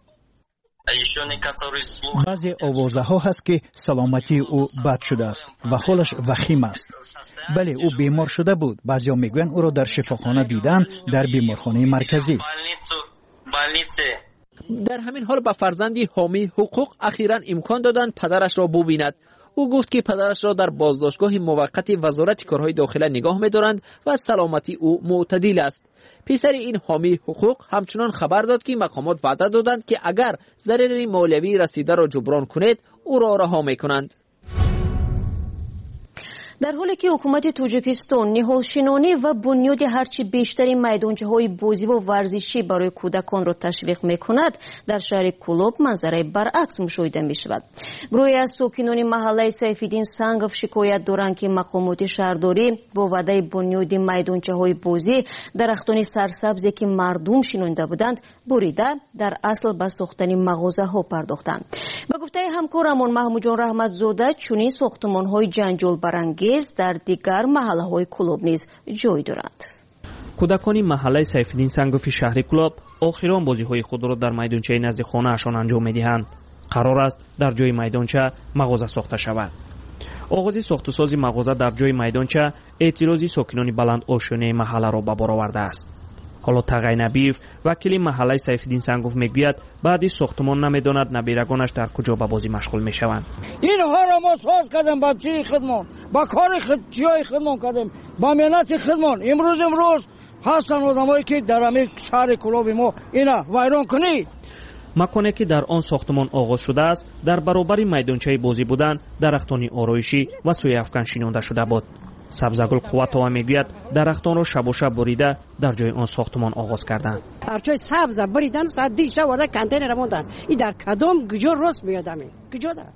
بعضی آوازه ها هست که سلامتی او بد شده است و حالش وخیم است. بله او بیمار شده بود. بعضی ها میگویند او را در شفاخانه دیدن، در بیمارخانه مرکزی. در همین حال به فرزندی حامی حقوق اخیراً امکان دادند پدرش را ببیند. او گفت که پدرش را در بازداشتگاه موقت وزارت کارهای داخلی نگاه می‌دارند و سلامتی او معتدل است. پسر این حامی حقوق همچنان خبر داد که مقامات وعده دادند که اگر ضرر مالیوی رسیده را جبران کنید او را رها می‌کنند. در حالی که حکومت تاجیکستان نهالشینانی و بنیاد هرچی بیشترین میدانچه‌های بازی و ورزشی برای کودکان را تشویق می‌کند، در شهر کلوب منظره برعکس مشاهده می‌شود. گروهی از ساکنان محله سیفالدین سنگوف شکایت دارند که مقامات شهرداری با وعده بنیاد میدانچه‌های بازی درختان سرسبزی که مردم شنونده بودند بریده در اصل به ساختن مغازه‌ها پرداختند. به گفته همکارمان محمود جان رحمتزاده، چنین ساختمان‌های جنجال برانگیز در دیگر محله‌های کلوب نیز جای دارند. کودکان محله سیفالدین سنگوفی شهر کلوب آخرین بازی‌های خود را در میدانچه نزد خانه‌شان انجام می‌دهند. قرار است در جای میدانچه مغازه ساخته شود. آغاز ساخت‌وسازی مغازه در جای میدانچه اعتراضی ساکنان بلند آشیانه محله را به بار آورده است. حالا تقی نبیف وکیل محله سیفالدین سنگوف میگوید بعدی ساختمان نمیداند نبیرگانش در کجا به بازی مشغول میشوند. اینها را ما ساز کردیم با چی خدمت، با کار چیای خدمت کردیم، با مهنت خدمت. امروز هستن آدمایی که در همین شهر کلوب ما اینا ویران کنی. مکانی که در آن ساختمان آغاز شده است در برابر میدانچه بازی بودن درختان آرایشی و سوی افکن شینانده شده بود. سبزگل قوت‌ها میگوید درختان را شب و شب بریده در جای آن ساختمان آغاز کردند. پرچای سبز بریدن ساعت 10 شب ورده کانتینر موندن. این در کدام گجور راست میادم. کجا ده؟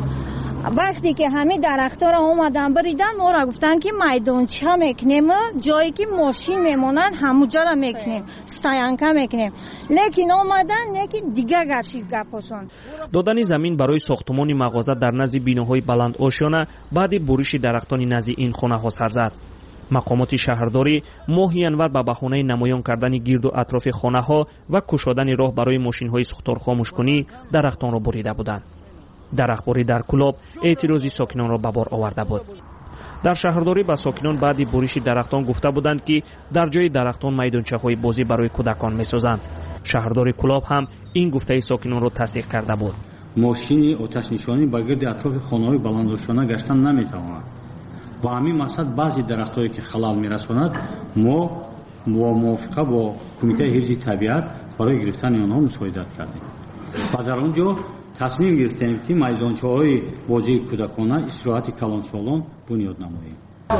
وقتی که همه درخت‌ها را اومدن بریدن ما را گفتن که میدانچه میکنیم، جایی که ماشین میمونن همونجا را میکنیم، ستاینکا میکنیم. لیکن اومدن لیکن دیگه گپشون دادن زمین برای ساختمان مغازه در نزد بیناهای بلند آشیانه بعد بریش درختان نزد این خانه‌ها سر زد. مقامات شهرداری ماهی انور به بهانه نمایان کردن گرد و اطراف خانه‌ها و کشادن راه برای ماشین‌های سوختار خاموش کنی درختان را بریده بودند. درختباری در کلوب اعتراضی ساکنان را به بار آورده بود. در شهرداری به ساکنان بعدی بریش درختان گفته بودند که در جای درختان میدانچه‌های بازی برای کودکان می‌سازند. شهرداری کلوب هم این گفته ساکنان را تصدیق کرده بود. ماشین آتش نشانی با گرد اطراف خانه‌های بلندآشیانه گشتن نمی‌تواند. با همین مقصد بعضی درخت‌هایی که خلال می‌رساند ما موافقه با کمیته حفظ طبیعت برای گرفتن آنها مساعدت کردیم. و در آنجا تصمیم گرفتیم که میدانچه‌های بازی کودکانه استراحت کلان سالان بنیاد نماییم.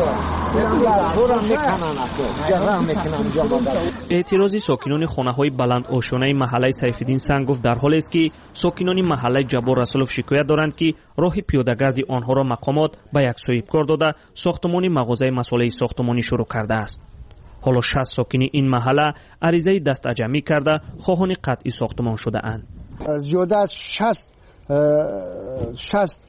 اعتراضی ساکنان خانه‌های بلند آشیانه محله سیفالدین سنگوف در حالی است که ساکنان محله جبار رسولوف شکایت دارند که راه پیاده‌گردی آنها را مقامات به یک سوی کار داده ساختمان مغازه مسئله ساختمانی شروع کرده است. حالا 60 ساکن این محله عریضه دستجمعی کرده خواهان قطعی ساختمان شده اند. زیاده از 60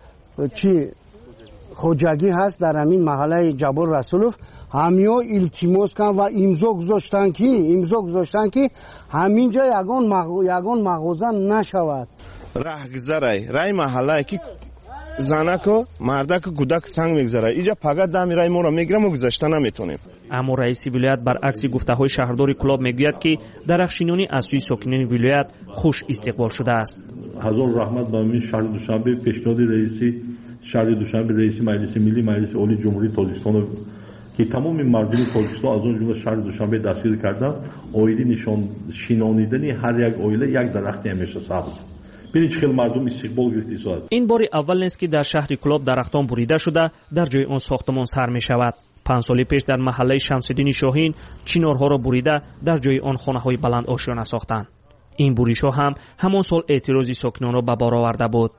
خوجگی هست در همین محله جبار رسولوف. همیا التماس کردن و امضا گذاشتن که همینجا یگان مغازه نشود. رای محله که زنک و مردک و کودک سنگ میگذاره اینجا فقط دم رای ما را میگیرم و گذاشته نمیتونیم. اما رئیس ولایت برعکس گفته‌های شهرداری کلوب میگوید که درخشینانی از سوی ساکنان ولایت خوش استقبال شده است. هزار رحمت به امین شهر دوشنبه پیشنهاد شهر دوشنبه رئیس مجلس ملی مجلس عالی جمهوری تاجیکستان که تمام مردم تاجیکستان از اون جمله شهر دوشنبه دستگیر کردن آیدی نشان شینانیدن هر یک عائله یک درخت همیشه سبز. ببینید چه مردم استقبال گرفته. این بار اول نیست که در شهر کلوب درختان بریده شده در جای آن ساختمان سر می شود. 5 سال پیش در محله شمس‌الدین شاهین چینارها را بریده در جای آن خانه‌های بلند آشیانه ساختند. این بریش‌ها هم همان سال اعتراضی ساکنان را به بار آورده بود.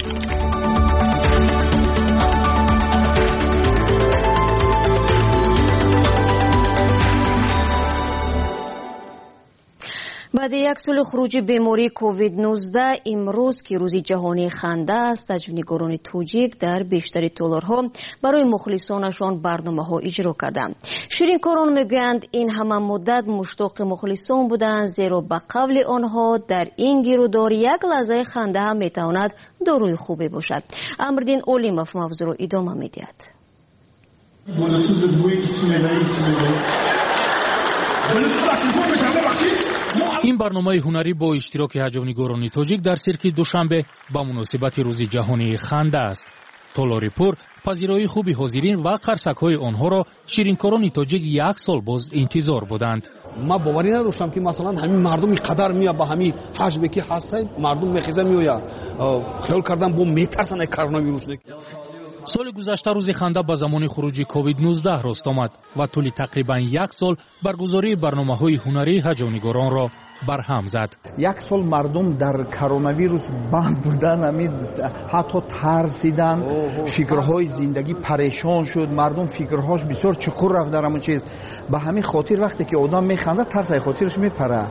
بعد یک سال خروج بیماری کووید 19 امروز که روز جهانی خنده است، تجربه‌نگاران تاجیک در بیشتر تالارها برای مخلصانشان برنامه‌ها اجرا کردند. شیرینکاران میگویند این همه مدت مشتاق مخلصان بودند، زیرا به قول آنها در این گیرودار یک لحظه خنده هم میتواند داروی خوبی باشد. امردین اولیموف موضوع را ادامه میدهد. این برنامه هنری با اشتراک هجونیگاران تاجیک در سیرک دوشنبه با مناسبت روز جهانی خنده است. تالاری پور پذیرایی خوبی حاضرین و قرصک‌های آنها را شیرینکاران تاجیک یک سال باز انتظار بودند. ما باوری نداشتم که مثلا همین مردم قدر میاد با همین حجمی که هست مردم میخیزه میویا خیال کردم با میترسن کرونا ویروس. соли гузашта рӯзи ханда ба замони хуруҷи COVID-19 рост омад ва тӯли тақрибан 1 сол баргузории барномаҳои ҳунарии ҳаҷонигоронро барҳам зад. 1 сол мардум дар коронавирус банд будан, ҳатто тарсидан, фикрҳои зиндагӣ парешон шуд, мардум фикрҳош бисёр чуқур рафт дар ҳамон чиз. ба ҳамин хотир вақте ки одам механдад, тарсай хотираш мепара.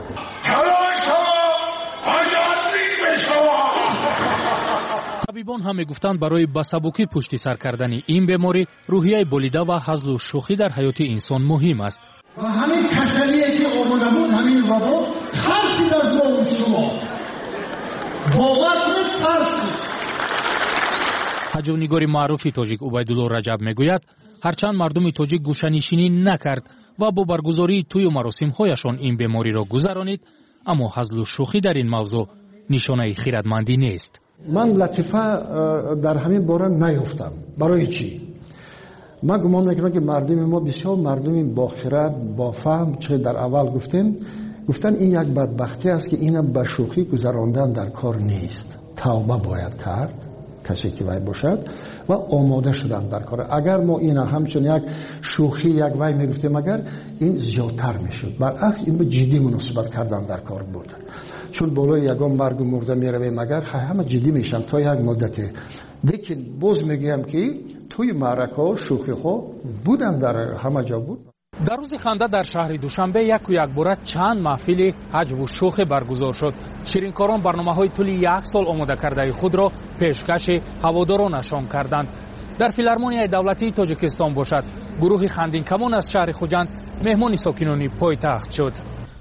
табибон ҳам мегуфтанд барои ба сабукӣ пушти сар кардани ин беморӣ рӯҳияи болида ва ҳазлу шӯхӣ дар ҳаёти инсон муҳим аст. و همین کسلیه که آمده بود همین وبا ترسید از ما و شما باور کنید ترسید. ҳаҷонигори маъруфи тоҷик убайдулло раҷаб мегӯяд ҳарчанд мардуми тоҷик гӯшанишинӣ накард ва бо баргузории тӯю маросимҳояшон ин бемориро гузаронид, аммо ҳазлу шӯхӣ дар ин мавзӯъ нишонаи хиратмандӣ нест. من لطیفه در همین باره نیافتم. برای چی؟ من گمان میکنم که مردم ما بسیار مردم با خرد با فهم، چه در اول گفتن این یک بدبختی است که این به شوخی گذراندن در کار نیست. توبه باید کرد کسی که وای باشد و آماده شدن در کار. اگر ما این همچون یک شوخی یک وای میگفتیم اگر این زیادتر میشد. برعکس این به جدی مناسبت کردن در کار بود. چون بالای یگان مرگ و مرده میرویم اگر همه جدی میشن تا یک مدتی. لیکن باز میگم که توی معرکه ها شوخی ها بودن در همه جا بود. дар рӯзи ханда дар шаҳри душанбе яку якбора чанд маҳфили ҳаҷву шӯхе баргузор шуд. ширинкорон барномаҳои тӯли 1 сол омода кардаи худро пешкаши ҳаводоронашон карданд. дар филармонияи давлатии тоҷикистон бошад гурӯҳи хандинкамон аз шаҳри хуҷанд меҳмони сокинони пойтахт шуд.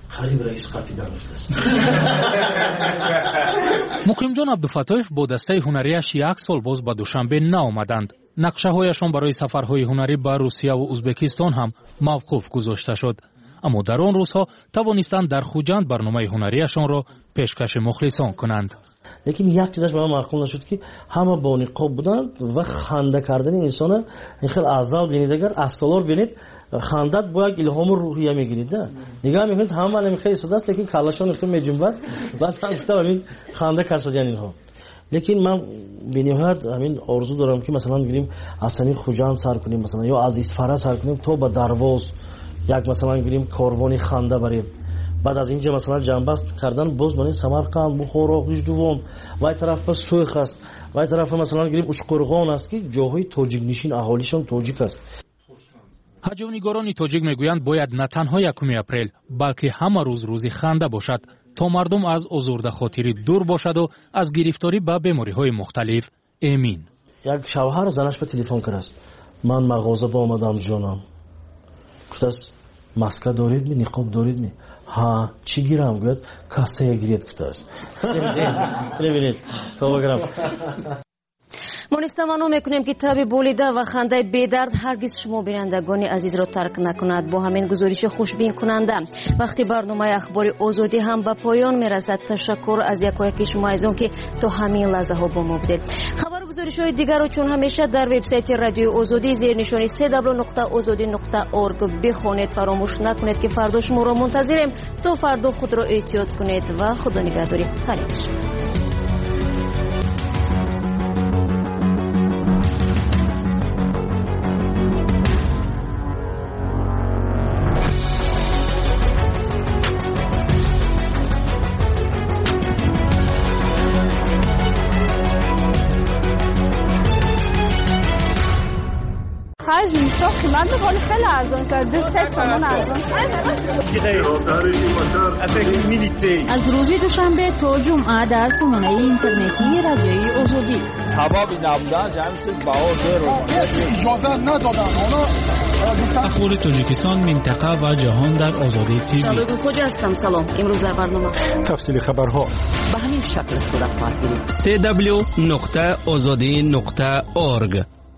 муқимҷон абдуфаттоев бо дастаи ҳунарияш 1 сол боз ба душанбе наомаданд. нақшаҳояшон барои сафарҳои ҳунарӣ ба русияву узбекистон ҳам мавқуф гузошта шуд. аммо дар он рӯзҳо тавонистанд дар хуҷанд барномаи ҳунарияшонро пешкаши мухлисон кунанд. лекин як чизаш ба ман маъқул нашуд ки ҳама бо ниқоб буданд ва ханда кардани инсона хел азал бинед. агар асолор бинед хандат бо як илҳому рӯҳия мегирид. нигоҳ мекунед ҳама хеле сода аст, лекин калашон хел меҷунбад. баъд ҳамин ханда каршадян инҳо. лекин ман бениҳоят ҳамин орзу дорам ки масалан гирим аз ҳамин хуҷанд сар кунем, масалан ё аз исфара сар кунем то ба дарвоз як масалан гирим корвони ханда барем. баъд аз инҷа масалан ҷанбаст кардан боз барем Самарқанд, Бухоро, Ғиҷдувон, вай тарафа Суйх аст, вай тарафа масалан гирим Ушқӯрғон аст ки ҷоҳои тоҷикнишин, аҳолишон тоҷик аст. ҳаҷонигорони тоҷик мегӯянд бояд на танҳо 1 апрел балки ҳама рӯз рӯзи ханда бошад то мардум аз озурдахотирӣ дур бошаду аз гирифторӣ ба бемориҳои мухталиф эмин. як шавҳар занаш ба телефон кардааст. ман мағоза ба омадам ҷонам. гуфтааст маска доридми, ниқоб доридми? ҳа, чӣ гирам? гӯяд кассая гиред гуфтааст. бинед тоба гирам. мо низ таманно мекунем ки таби болида ва хандаи бедард ҳаргиз шумо бинандагони азизро тарк накунад. бо ҳамин гузориши хушбин кунанда вақти барномаи ахбори озодӣ ҳам ба поён мерасад. ташаккур аз якояки шумо азизон ки то ҳамин лаҳзаҳо бо мо будед. хабару гузоришҳои дигарро чун ҳамеша дар вебсайти радиои озодӣ зернишони www.ozodi.org бихонед. фаромӯш накунед ки фардо шуморо мунтазирем. то фардо худро эҳтиёт кунед ва худо нигаҳдори ҳариқаш. من خیلی خیلی ارزان شد. 2 تومان ارزان شد. از روزی دوشنبه تا جمعه در سامانه اینترنتی رادیوی آزادی. حبابی نبودن جمع شد بهار اجازه ندادن. اخبار تاجیکستان، منطقه و جهان در آزادی تیوی. شادو خوجا هستم. سلام. امروز در برنامه تفصیل خبرها به همین شکل صورت خواهد گرفت. www.azadi.org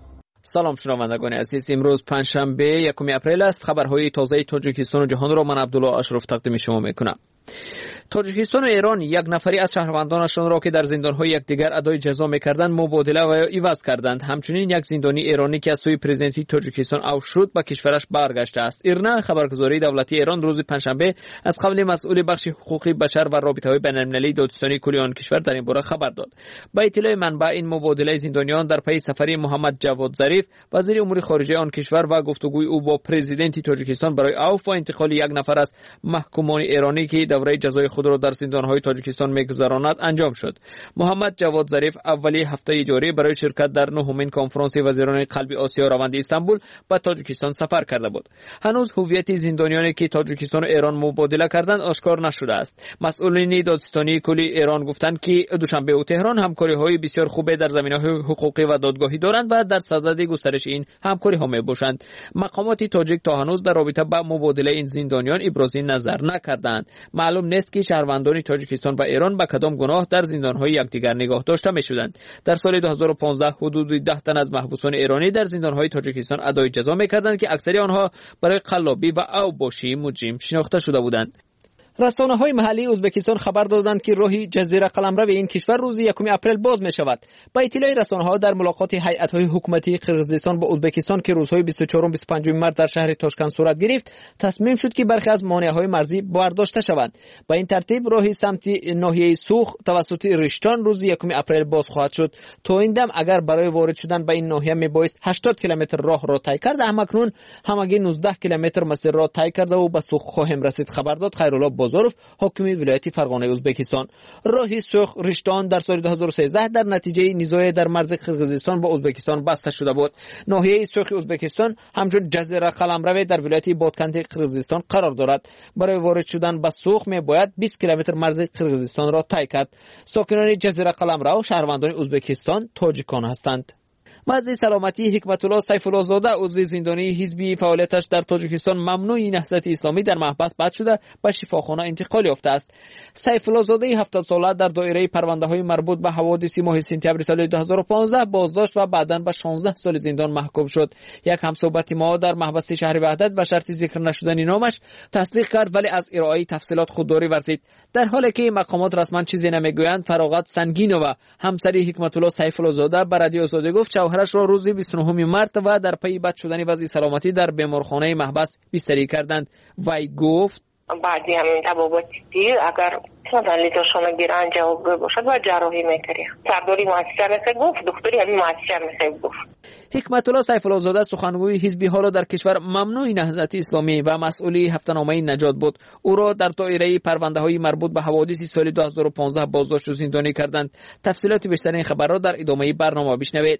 سلام شنوندگان عزیز، امروز پنجشنبه 1 اپریل است. خبرهای تازه تاجیکستان و جهان را من عبدالله اشرف تقدیم شما میکنم. تاجیکستان و ایران یک نفری از شهروندانشان را که در زندان‌های یکدیگر ادای جزا می‌کردند مبادله و عوض کردند. همچنین یک زندانی ایرانی که از سوی پرزیدنتی تاجیکستان عفو شد به کشورش برگشته است. ایرنا خبرگزاری دولتی ایران روز پنجشنبه از قبل مسئول بخش حقوقی بشر و رابطه‌های بین‌المللی دادستانی کلی آن کشور در این باره خبر داد. با اطلاع منبع، این مبادله زندانیان در پی سفری محمد جواد ظریف وزیر امور خارجه آن کشور و گفتگوی او با پرزیدنتی تاجیکستان برای عفو و انتقال یک نفر از محکومان ایرانی که دوره جزای خود را در زندان‌های تاجیکستان می‌گذراند انجام شد. محمد جواد ظریف اولی هفته جاری برای شرکت در نهمین کنفرانس وزیران قلب آسیا روند استانبول به تاجیکستان سفر کرده بود. هنوز هویت زندانیانی که تاجیکستان و ایران مبادله کردند آشکار نشده است. مسئولین دادستانی کلی ایران گفتند که دوشنبه و تهران همکاری‌های بسیار خوب در زمینه‌های حقوقی و دادگاهی دارند و در صدد گسترش این همکاری‌ها می‌باشند. مقامات تاجیک تا هنوز در رابطه با مبادله این زندانیان ابراز نظر نکردند. معلوم نیست که شهروندان تاجیکستان و ایران به کدام گناه در زندان‌های یکدیگر نگاه داشته می‌شدند. در سال 2015 حدود 10 تن از محبوسان ایرانی در زندان‌های تاجیکستان ادای جزا می‌کردند که اکثر آنها برای قلابی و اوباشی مجرم شناخته شده بودند. رسانه‌های محلی ازبکستان خبر دادند که راه جزیره قلمرو این کشور روز 1 اپریل باز می‌شود. با اطلاع رسانه‌ها در ملاقات هیئت‌های حکومتی قرقیزستان با ازبکستان که روزهای 24 و 25 مارس در شهر تاشکند صورت گرفت، تصمیم شد که برخی از مانع‌های مرزی برداشته شوند. با این ترتیب راه سمت ناحیه سوخ توسط رشتان روز 1 اپریل باز خواهد شد. تا این دم اگر برای وارد شدن به این ناحیه میبایست 80 کیلومتر راه را طی کرد، همکنون همگی 19 کیلومتر مسیر را طی کرده و به سوخ خواهیم رسید. خبر داد خیرالله بازارف، حاکم ولایت فرغانه ازبکستان. راه سوخ رشتان در سال 2013 در نتیجه نزاع در مرز قرقیزستان با ازبکستان بسته شده بود. ناحیه سوخ ازبکستان همچون جزیره قلمرو در ولایت بادکنده قرقیزستان قرار دارد. برای وارد شدن به سوخ می باید 20 کیلومتر مرز قرقیزستان را طی کرد. ساکنان جزیره قلمرو شهروندان ازبکستان تاجیکان هستند. وزیر سلامتی حکمت الله سیف الله زاده عضو زندانی حزبی فعالیتش در تاجیکستان ممنوع نهضت اسلامی در محبس بند شده به شفاخانه انتقال یافته است. سیف الله زاده 70 ساله در دایره پرونده‌های مربوط به حوادث ماه سپتامبر سال 2015 بازداشت و بعداً به 16 سال زندان محکوم شد. یک همصحبت ما در محبس شهر وحدت به شرط ذکر نشدن نامش تصدیق کرد، ولی از ارائه تفصیلات خودداری ورزید. در حالی که مقامات رسما چیزی نمیگویند، فراغت سنگینووا همسری حکمت الله سیف الله زاده به رادیو آزادی گفت شوهرش را روز 29 مارس و در پی بد شدن وضع سلامتی در بیمارخانه محبس بستری کردند. وی گفت بعدی همین تباباتی دیر اگر لیداشون گیرن جواب باشد و جراحی میکریم. سرداری مؤسسه میخواه گفت، دکتری همین مؤسسه میخواه گفت. حکمت الله سیف الله زاده سخنگوی حزبی ها را در کشور ممنوع نهضت اسلامی و مسئولی هفته‌نامه نجات بود. او را در دایره پرونده‌های مربوط به حوادث سال 2015 بازداشت و زندانی کردند. تفصیلات بیشتر این خبر را در ادامه برنامه بشنوید.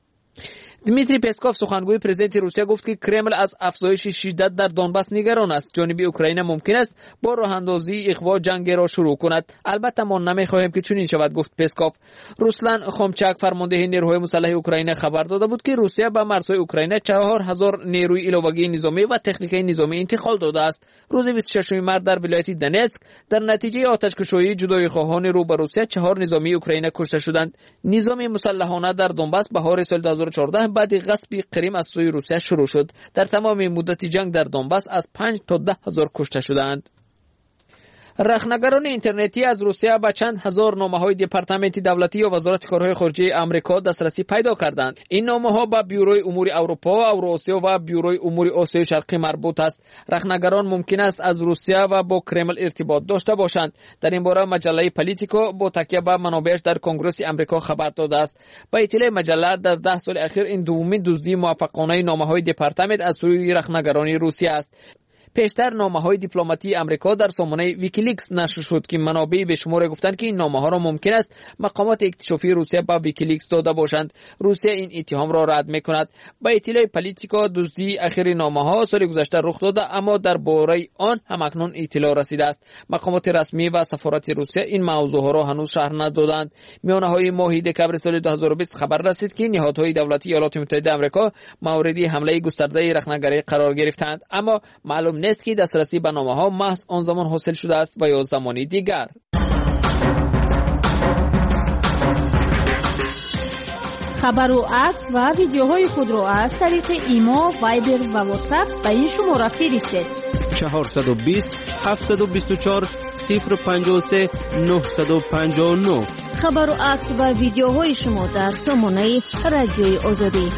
دمیتری پسکوف سخنگوی پرزیدنت روسیه گفت که کرمل از افزایش شدت در دونباس نگران است. جانب اوکراین ممکن است با راه اندازی اخوا جنگ را شروع کند. البته ما نمیخواهیم که چنین شود، گفت پسکوف. روسلان خومچاک فرمانده نیروهای مسلح اوکراین خبر داده بود که روسیه به مرزهای اوکراین 4000 نیروی علاوه‌ای نظامی و تکنیکی نظامی انتقال داده است. روز 26 مارس در ولایت دونتسک در نتیجه آتش‌کشی جدایی خواهان رو به روسیه 4 نظامی اوکراین کشته شدند. نظام مسلحانه در دونباس بهار سال 2014 بعد غصب کریم از سوی روسیه شروع شد. در تمام مدت جنگ در دونباس از 5 تا 10 هزار کشته شدند. رخنگران اینترنتی از روسیه به چند هزار نامه‌های دپارتمنت دولتی و وزارت کارهای خارجه آمریکا دسترسی پیدا کردند. این نامه‌ها به بیوروی امور اروپا، اوراسیا و بیوروی امور آسیای شرقی مربوط است. رخنگران ممکن است از روسیه و با کرمل ارتباط داشته باشند. در این باره مجله پالیتیکو با تکیه به منابعش در کنگره آمریکا خبر داده است. با اطلاع مجله در 10 سال اخیر این دومین دزدی موفقانه نامه‌های دپارتمنت از سوی رخنگران روسیه است. پیشتر نامه‌های دیپلماتی آمریکا در سامانه ویکیلیکس نشر شد که منابع به شمار گفتند که این نامه‌ها را ممکن است مقامات اکتشافی روسیه با ویکیلیکس داده باشند. روسیه این اتهام را رد می‌کند. با اطلاع پالیتیکا دزدی اخیر نامه‌ها سال گذشته رخ داده، اما درباره آن همکنون اطلاع رسیده است. مقامات رسمی و سفارت روسیه این موضوع را هنوز شرح ندادند. میانه‌های ماه دکمبر سال 2020 خبر رسید که نهادهای دولتی ایالات متحده آمریکا مورد حمله گسترده رخنگری قرار گرفتند، اما معلوم نیست که دسترسی به نامه‌ها محض آن زمان حاصل شده است و یا زمانی دیگر. خبر و عکس و ویدیوهای خود را از طریق ایما، وایبر و واتساپ به این شماره فرستید. 420 724 053 959. خبر و عکس و ویدیوهای شما در سامانه رادیوی آزادی.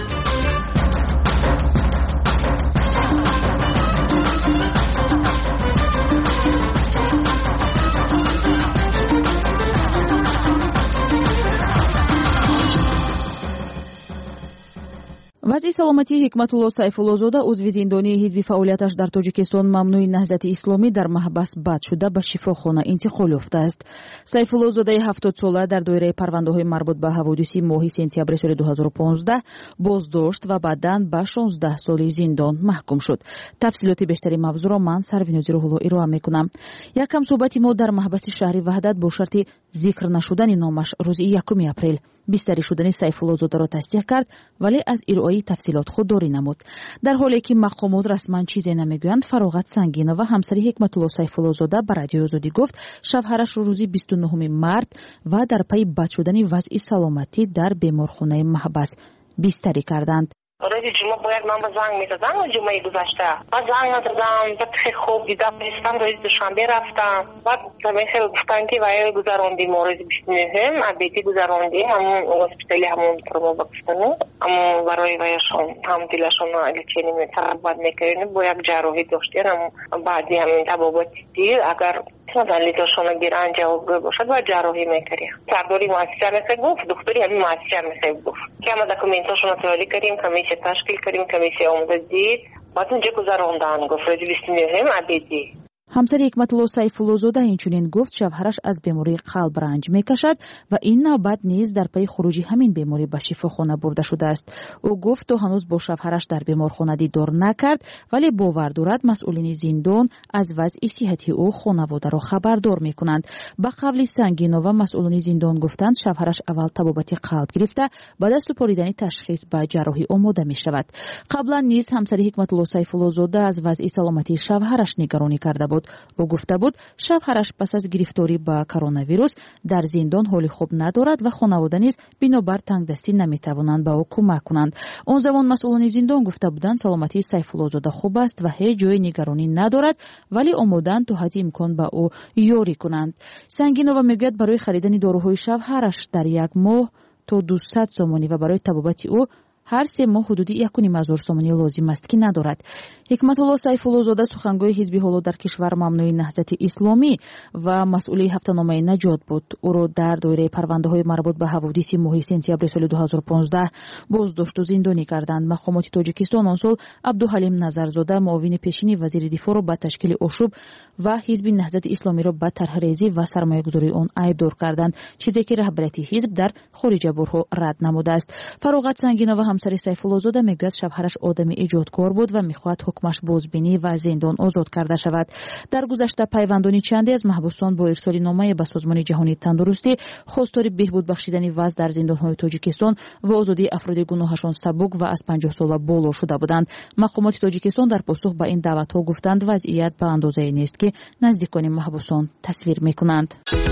вазъи саломатии ҳикматулло сайфуллозода узви зиндонии ҳизби фаъолияташ дар тоҷикистон мамнӯи наҳзати исломӣ дар маҳбас бад шуда ба шифохона интиқол ёфтааст. сайфуллозодаи 70-сола дар доираи парвандаҳои марбут ба ҳаводиси моҳи сентябри соли 2015 боздошт ва баъдан ба 16 соли зиндон маҳкум шуд. тафсилоти бештари мавзӯъро ман Сарвинозиро ҳуло ироа мекунам. Якам суҳбати мо дар маҳбаси шаҳри Ваҳдат бо шарти зикр нашудани номаш рӯзи 1 апрел бистарӣ шудани сайфуллозодаро тасдиқ кард, вале аз ироаи тафсилот худдорӣ намуд. дар ҳоле ки мақомот расман чизе намегӯянд, Фароғат Сангинова, ҳамсари ҳикматулло сайфуллозода, ба Радиои Озодӣ гуфт шавҳарашро рӯзи 29 март ва дар пайи бад шудани вазъи саломатӣ дар беморхонаи маҳбас бистарӣ карданд. روزی جمعه باید من به زنگ می‌زدم و جمعه گذشته بعد زنگ نزدم بعد خیلی خوب دیدم رفتم روز دوشنبه رفتم بعد همین خیلی گفتن که وای گذراندیم روز 29 ابیتی گذراندیم همون هسپتالی همون ترمو بکستانو اما برای وایشون هم دلشون الچینی میتربت میکنیم با یک جراحی داشتیم بعدی همین تبابتی دیر اگر لیداشون گیرن جواب باشد و جراحی میکنیم سرداری مؤسسه میخواد گفت دکتری همین مؤسسه میخواد گفت که ما دکومنتاشون توالی کردیم کمیسیه تشکیل کردیم کمیسیه آموزش دید بعد اونجا گذراندن گفت روز 29 ابیتی. ҳамсари ҳикматулло сайфуллозода инчунин гуфт шавҳараш аз бемории қалб ранҷ мекашад ва ин навбат низ дар пайи хуруҷи ҳамин беморӣ ба шифохона бурда шудааст. ӯ гуфт то ҳанӯз бо шавҳараш дар беморхона дидор накард, вале бовар дорад масъулини зиндон аз вазъи сиҳати ӯ хонаводаро хабардор мекунанд. ба қавли Сангинова, масъулини зиндон гуфтанд шавҳараш аввал табобати қалб гирифта, баъд аз супоридани ташхис ба ҷарроҳӣ омода мешавад. қаблан низ ҳамсари ҳикматулло сайфуллозода аз вазъи саломатии шавҳараш нигаронӣ карда буд. ӯ гуфта буд шавҳараш пас аз гирифторӣ ба коронавирус дар зиндон ҳоли хуб надорад ва хонавода низ бинобар тангдастӣ наметавонанд ба ӯ кӯмак кунанд. он замон масъулини зиндон гуфта буданд саломатии сайфуллозода хуб аст ва ҳеҷ ҷои нигаронӣ надорад, вале омоданд то ҳадди имкон ба ӯ ёрӣ кунанд. Сангинова мегӯяд барои харидани доруҳои шавҳараш дар як моҳ то 200 сомонӣ ва барои табобати ӯ ҳар 3 моҳ ҳудуди 1,500 сомонӣ лозим аст ки надорад. ҳикматулло сайфуллозода сухангои ҳизби ҳоло дар кишвар мамнӯи наҳзати исломӣ ва масъули ҳафтаномаи наҷот буд. ӯро дар доираи парвандаҳои марбут ба ҳаводиси моҳи сентябри соли 2015 боздошту зиндонӣ карданд. мақомоти тоҷикистон он сол Абдуҳалим Назарзода, муовини пешини вазири дифоъро ба ташкили ошӯб ва ҳизби наҳзати исломиро ба тарҳрезӣ ва сармоягузории он айбдор карданд, чизе ки раҳбарияти ҳизб дар хориҷабурҳо рад намудааст. Фароғат Сангинова ҳамсари сайфуллозода мегӯяд шавҳараш одами иҷодкор буд ва мехоҳад ҳукмаш бозбинӣ ва зиндон озод карда шавад. дар гузашта пайвандони чанде аз маҳбусон бо ирсоли номае ба Созмони ҷаҳонии тандурустӣ хостори беҳбуд бахшидани вазъ дар зиндонҳои Тоҷикистон ва озодии афроди гуноҳашон сабук ва аз 50 сола боло шуда буданд. мақомоти Тоҷикистон дар посух ба ин даъватҳо гуфтанд вазъият ба андозае нест ки наздикони маҳбусон тасвир мекунанд.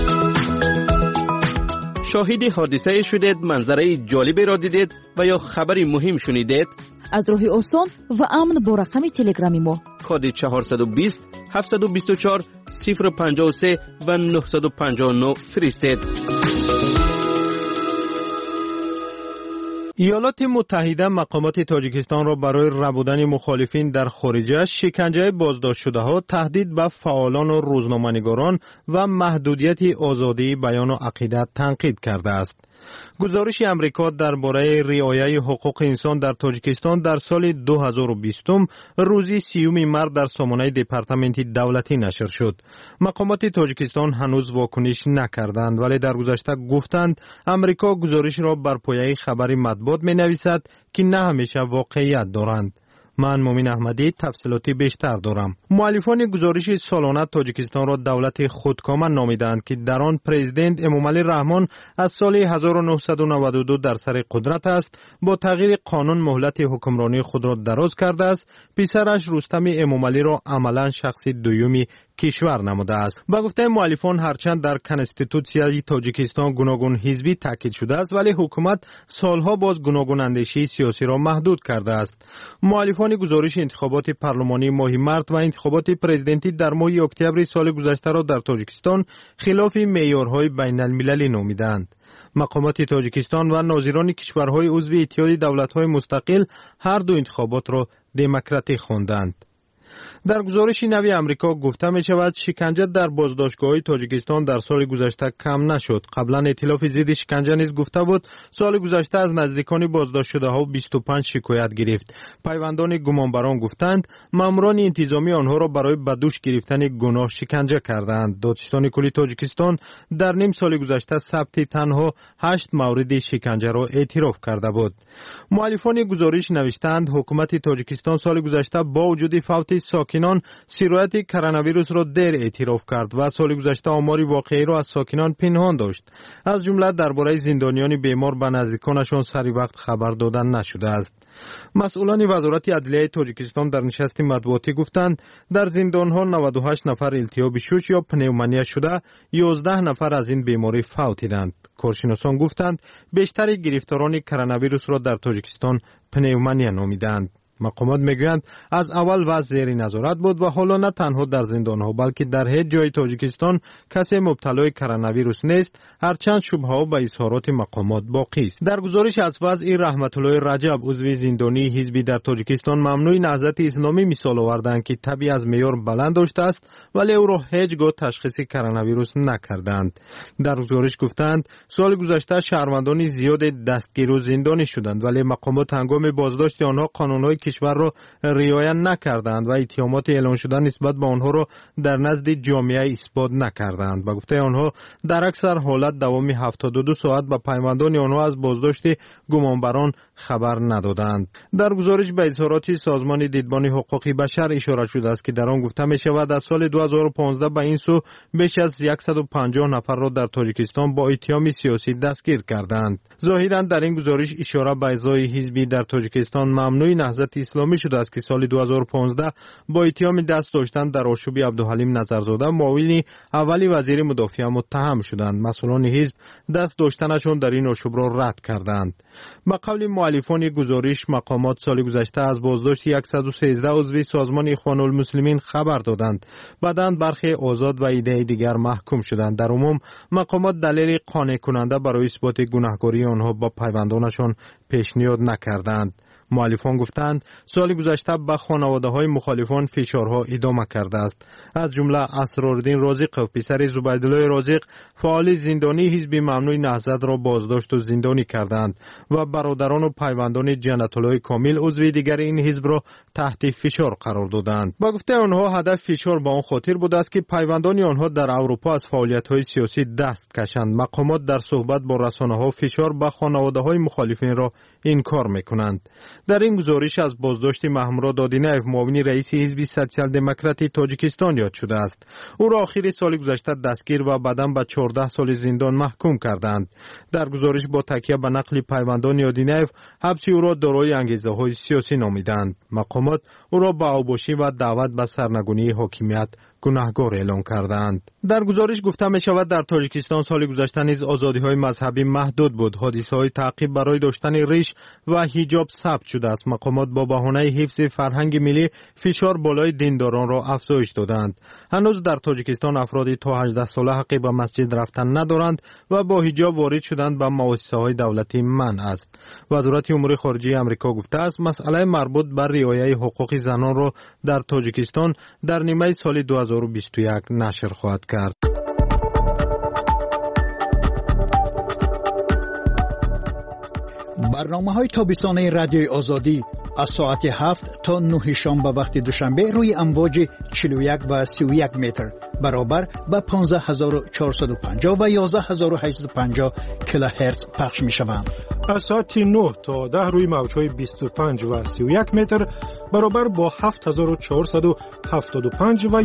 شاهد حادثه شدید، منظره جالبی را دیدید و یا خبری مهم شنیدید؟ از راهی آسان و امن با رقم تلگرامی ما کد 420 724 053 و 959 فرستید. ایالات متحده مقامات تاجیکستان را برای ربودن مخالفین در خارجه، شکنجه بازداشت شده ها، تهدید به فعالان و روزنامه‌نگاران و محدودیت آزادی بیان و عقیده تنقید کرده است. گزارش امریکا درباره رعایت حقوق انسان در تاجیکستان در سال 2020 روز 30 مارس در سامانه دپارتمنت دولتی نشر شد. مقامات تاجیکستان هنوز واکنش نکردند، ولی در گذشته گفتند امریکا گزارش را بر پایه خبر مطبوعات می‌نویسد که نه همیشه واقعیت دارند. من مومن احمدی تفصیلاتی بیشتر دارم. مؤلفان گزارش سالانه تاجیکستان را دولت خودکامه نامیدند که در آن پرزیدنت امامعلی رحمان از سال 1992 در سر قدرت است. با تغییر قانون مهلت حکمرانی خود را دراز کرده است. پسرش رستم امامعلی را عملا شخص دومی کشور نموده است. با گفته مؤلفان هرچند در کنستیتوسیای تاجیکستان گوناگون حزبی تاکید شده است ولی حکومت سالها باز گوناگون اندیشی سیاسی را محدود کرده است. مؤلفان گزارش انتخابات پارلمانی ماه مارس و انتخابات پرزیدنتی در ماه اکتبر سال گذشته را در تاجیکستان خلاف معیارهای بین المللی نامیدند. مقامات تاجیکستان و ناظران کشورهای عضو اتحاد دولت‌های مستقل هر دو انتخابات را دموکراتیک خواندند. در گزارش نوی امریکا گفته می شود شکنجه در بازداشتگاه‌های تاجیکستان در سال گذشته کم نشد. قبلا ائتلاف ضد شکنجه نیز گفته بود سال گذشته از نزدیکان بازداشت شده ها 25 شکایت گرفت. پیوندان گمانبران گفتند ماموران انتظامی آنها را برای به دوش گرفتن گناه شکنجه کردند. دادستان کلی تاجیکستان در نیم سال گذشته ثبت تنها 8 مورد شکنجه را اعتراف کرده بود. مؤلفان گزارش نوشتند حکومت تاجیکستان سال گذشته با وجود فوت ساکنان سرایت کرونا ویروس را دیر اعتراف کرد و سال گذشته آمار واقعی را از ساکنان پنهان داشت. از جمله درباره زندانیان بیمار به نزدیکانشان سری وقت خبر دادن نشده است. مسئولان وزارت عدلیه تاجیکستان در نشست مطبوعاتی گفتند در زندانها 98 نفر التهاب شش یا پنومونیا شده، 11 نفر از این بیماری فوت دیدند. کارشناسان گفتند بیشتر گرفتاران کرونا ویروس را در تاجیکستان پنومونیا نامیدند. مقامات میگویند از اول وضع زیر نظارت بود و حالا نه تنها در زندانها بلکه در هیچ جای تاجیکستان کسی مبتلای کرونا ویروس نیست، هرچند شبهه‌ها به اظهارات مقامات باقی است. در گزارش از وضع رحمت الله رجب عضو زندانی حزبی در تاجیکستان ممنوع نهضت اسلامی مثال آوردند که طبی از معیار بلند داشته است ولی او را هیچگاه تشخیص کرونا ویروس نکردند. در گزارش گفتند سال گذشته شهروندان زیاد دستگیر و زندانی شدند ولی مقامات هنگام بازداشت آنها قانون‌های کشور را رعایت نکردند و اتهامات اعلام شده نسبت به آنها را در نزد جامعه اثبات نکردند. با گفته آنها در اکثر حالت دوام 72 ساعت به پیوندان آنها از بازداشت گمانبران خبر ندادند. در گزارش به اظهارات سازمان دیدبان حقوق بشر اشاره شده است که در آن گفته می شود از سال 2015 به این سو بیش از 150 نفر را در تاجیکستان با اتهام سیاسی دستگیر کردند. ظاهرا در این گزارش اشاره به اعضای حزبی در تاجیکستان ممنوع نهضت اسلامی شده است که سال 2015 با اتهام دست داشتن در آشوب عبدالحلیم نظرزاده معاون اولی وزیر مدافع متهم شدند. مسئولان حزب دست داشتنشان در این آشوب را رد کردند. به قول مؤلفان گزارش مقامات سال گذشته از بازداشت 113 عضو سازمان اخوان المسلمین خبر دادند. بعداً برخی آزاد و ایده دیگر محکوم شدند. در عموم مقامات دلیل قانع کننده برای اثبات گناهکاری آنها با پیوندانشان پیشنهاد نکردند. مؤلفان گفتند سال گذشته به خانواده‌های مخالفان فشارها ادامه کرده است. از جمله اسرارالدین رازق و پسر زبیدالله رازق فعال زندانی حزب ممنوع نهضت را بازداشت و زندانی کردند و برادران و پیوندان جنت الله کامل عضو دیگر این حزب را تحت فشار قرار دادند. با گفته آنها هدف فشار به آن خاطر بوده است که پیوندان آنها در اروپا از فعالیت‌های سیاسی دست کشند. مقامات در صحبت با رسانه‌ها فشار به خانواده‌های مخالفین را انکار می‌کنند. در این گزارش از بازداشت محمود دادینیف معاون رئیس حزب سوسیال دموکراتی تاجیکستان یاد شده است. او را آخر سال گذشته دستگیر و بعداً به 14 سال زندان محکوم کردند. در گزارش با تکیه به نقل پیوندان دادینیف حبس او را دارای انگیزه‌های سیاسی نامیدند. مقامات او را به اوباشی و دعوت به سرنگونی حاکمیت گناهکار اعلام کردند. در گزارش گفته می شود در تاجیکستان سال گذشته نیز آزادی‌های مذهبی محدود بود. حادثه‌های تعقیب برای داشتن ریش و حجاب ثبت شده است. مقامات با بهانه حفظ فرهنگ ملی فشار بالای دینداران را افزایش دادند. هنوز در تاجیکستان افرادی تا 18 ساله حق به مسجد رفتن ندارند و با حجاب وارد شدن به مؤسسه‌های دولتی منع است. وزارت امور خارجه آمریکا گفته است مسئله مربوط به رعایت حقوق زنان را در تاجیکستان در نیمه سال 2021 نشر خواهد کرد. برنامه‌های تابستانه رادیوی آزادی از ساعت 7 تا 9 شام به وقت دوشنبه روی امواج 41 و 31 متر برابر به 15450 و 11850 کیلوهرتز پخش می‌شوند. از ساعت 9 تا 10 روی موج‌های 25 و 31 متر برابر با 7475 و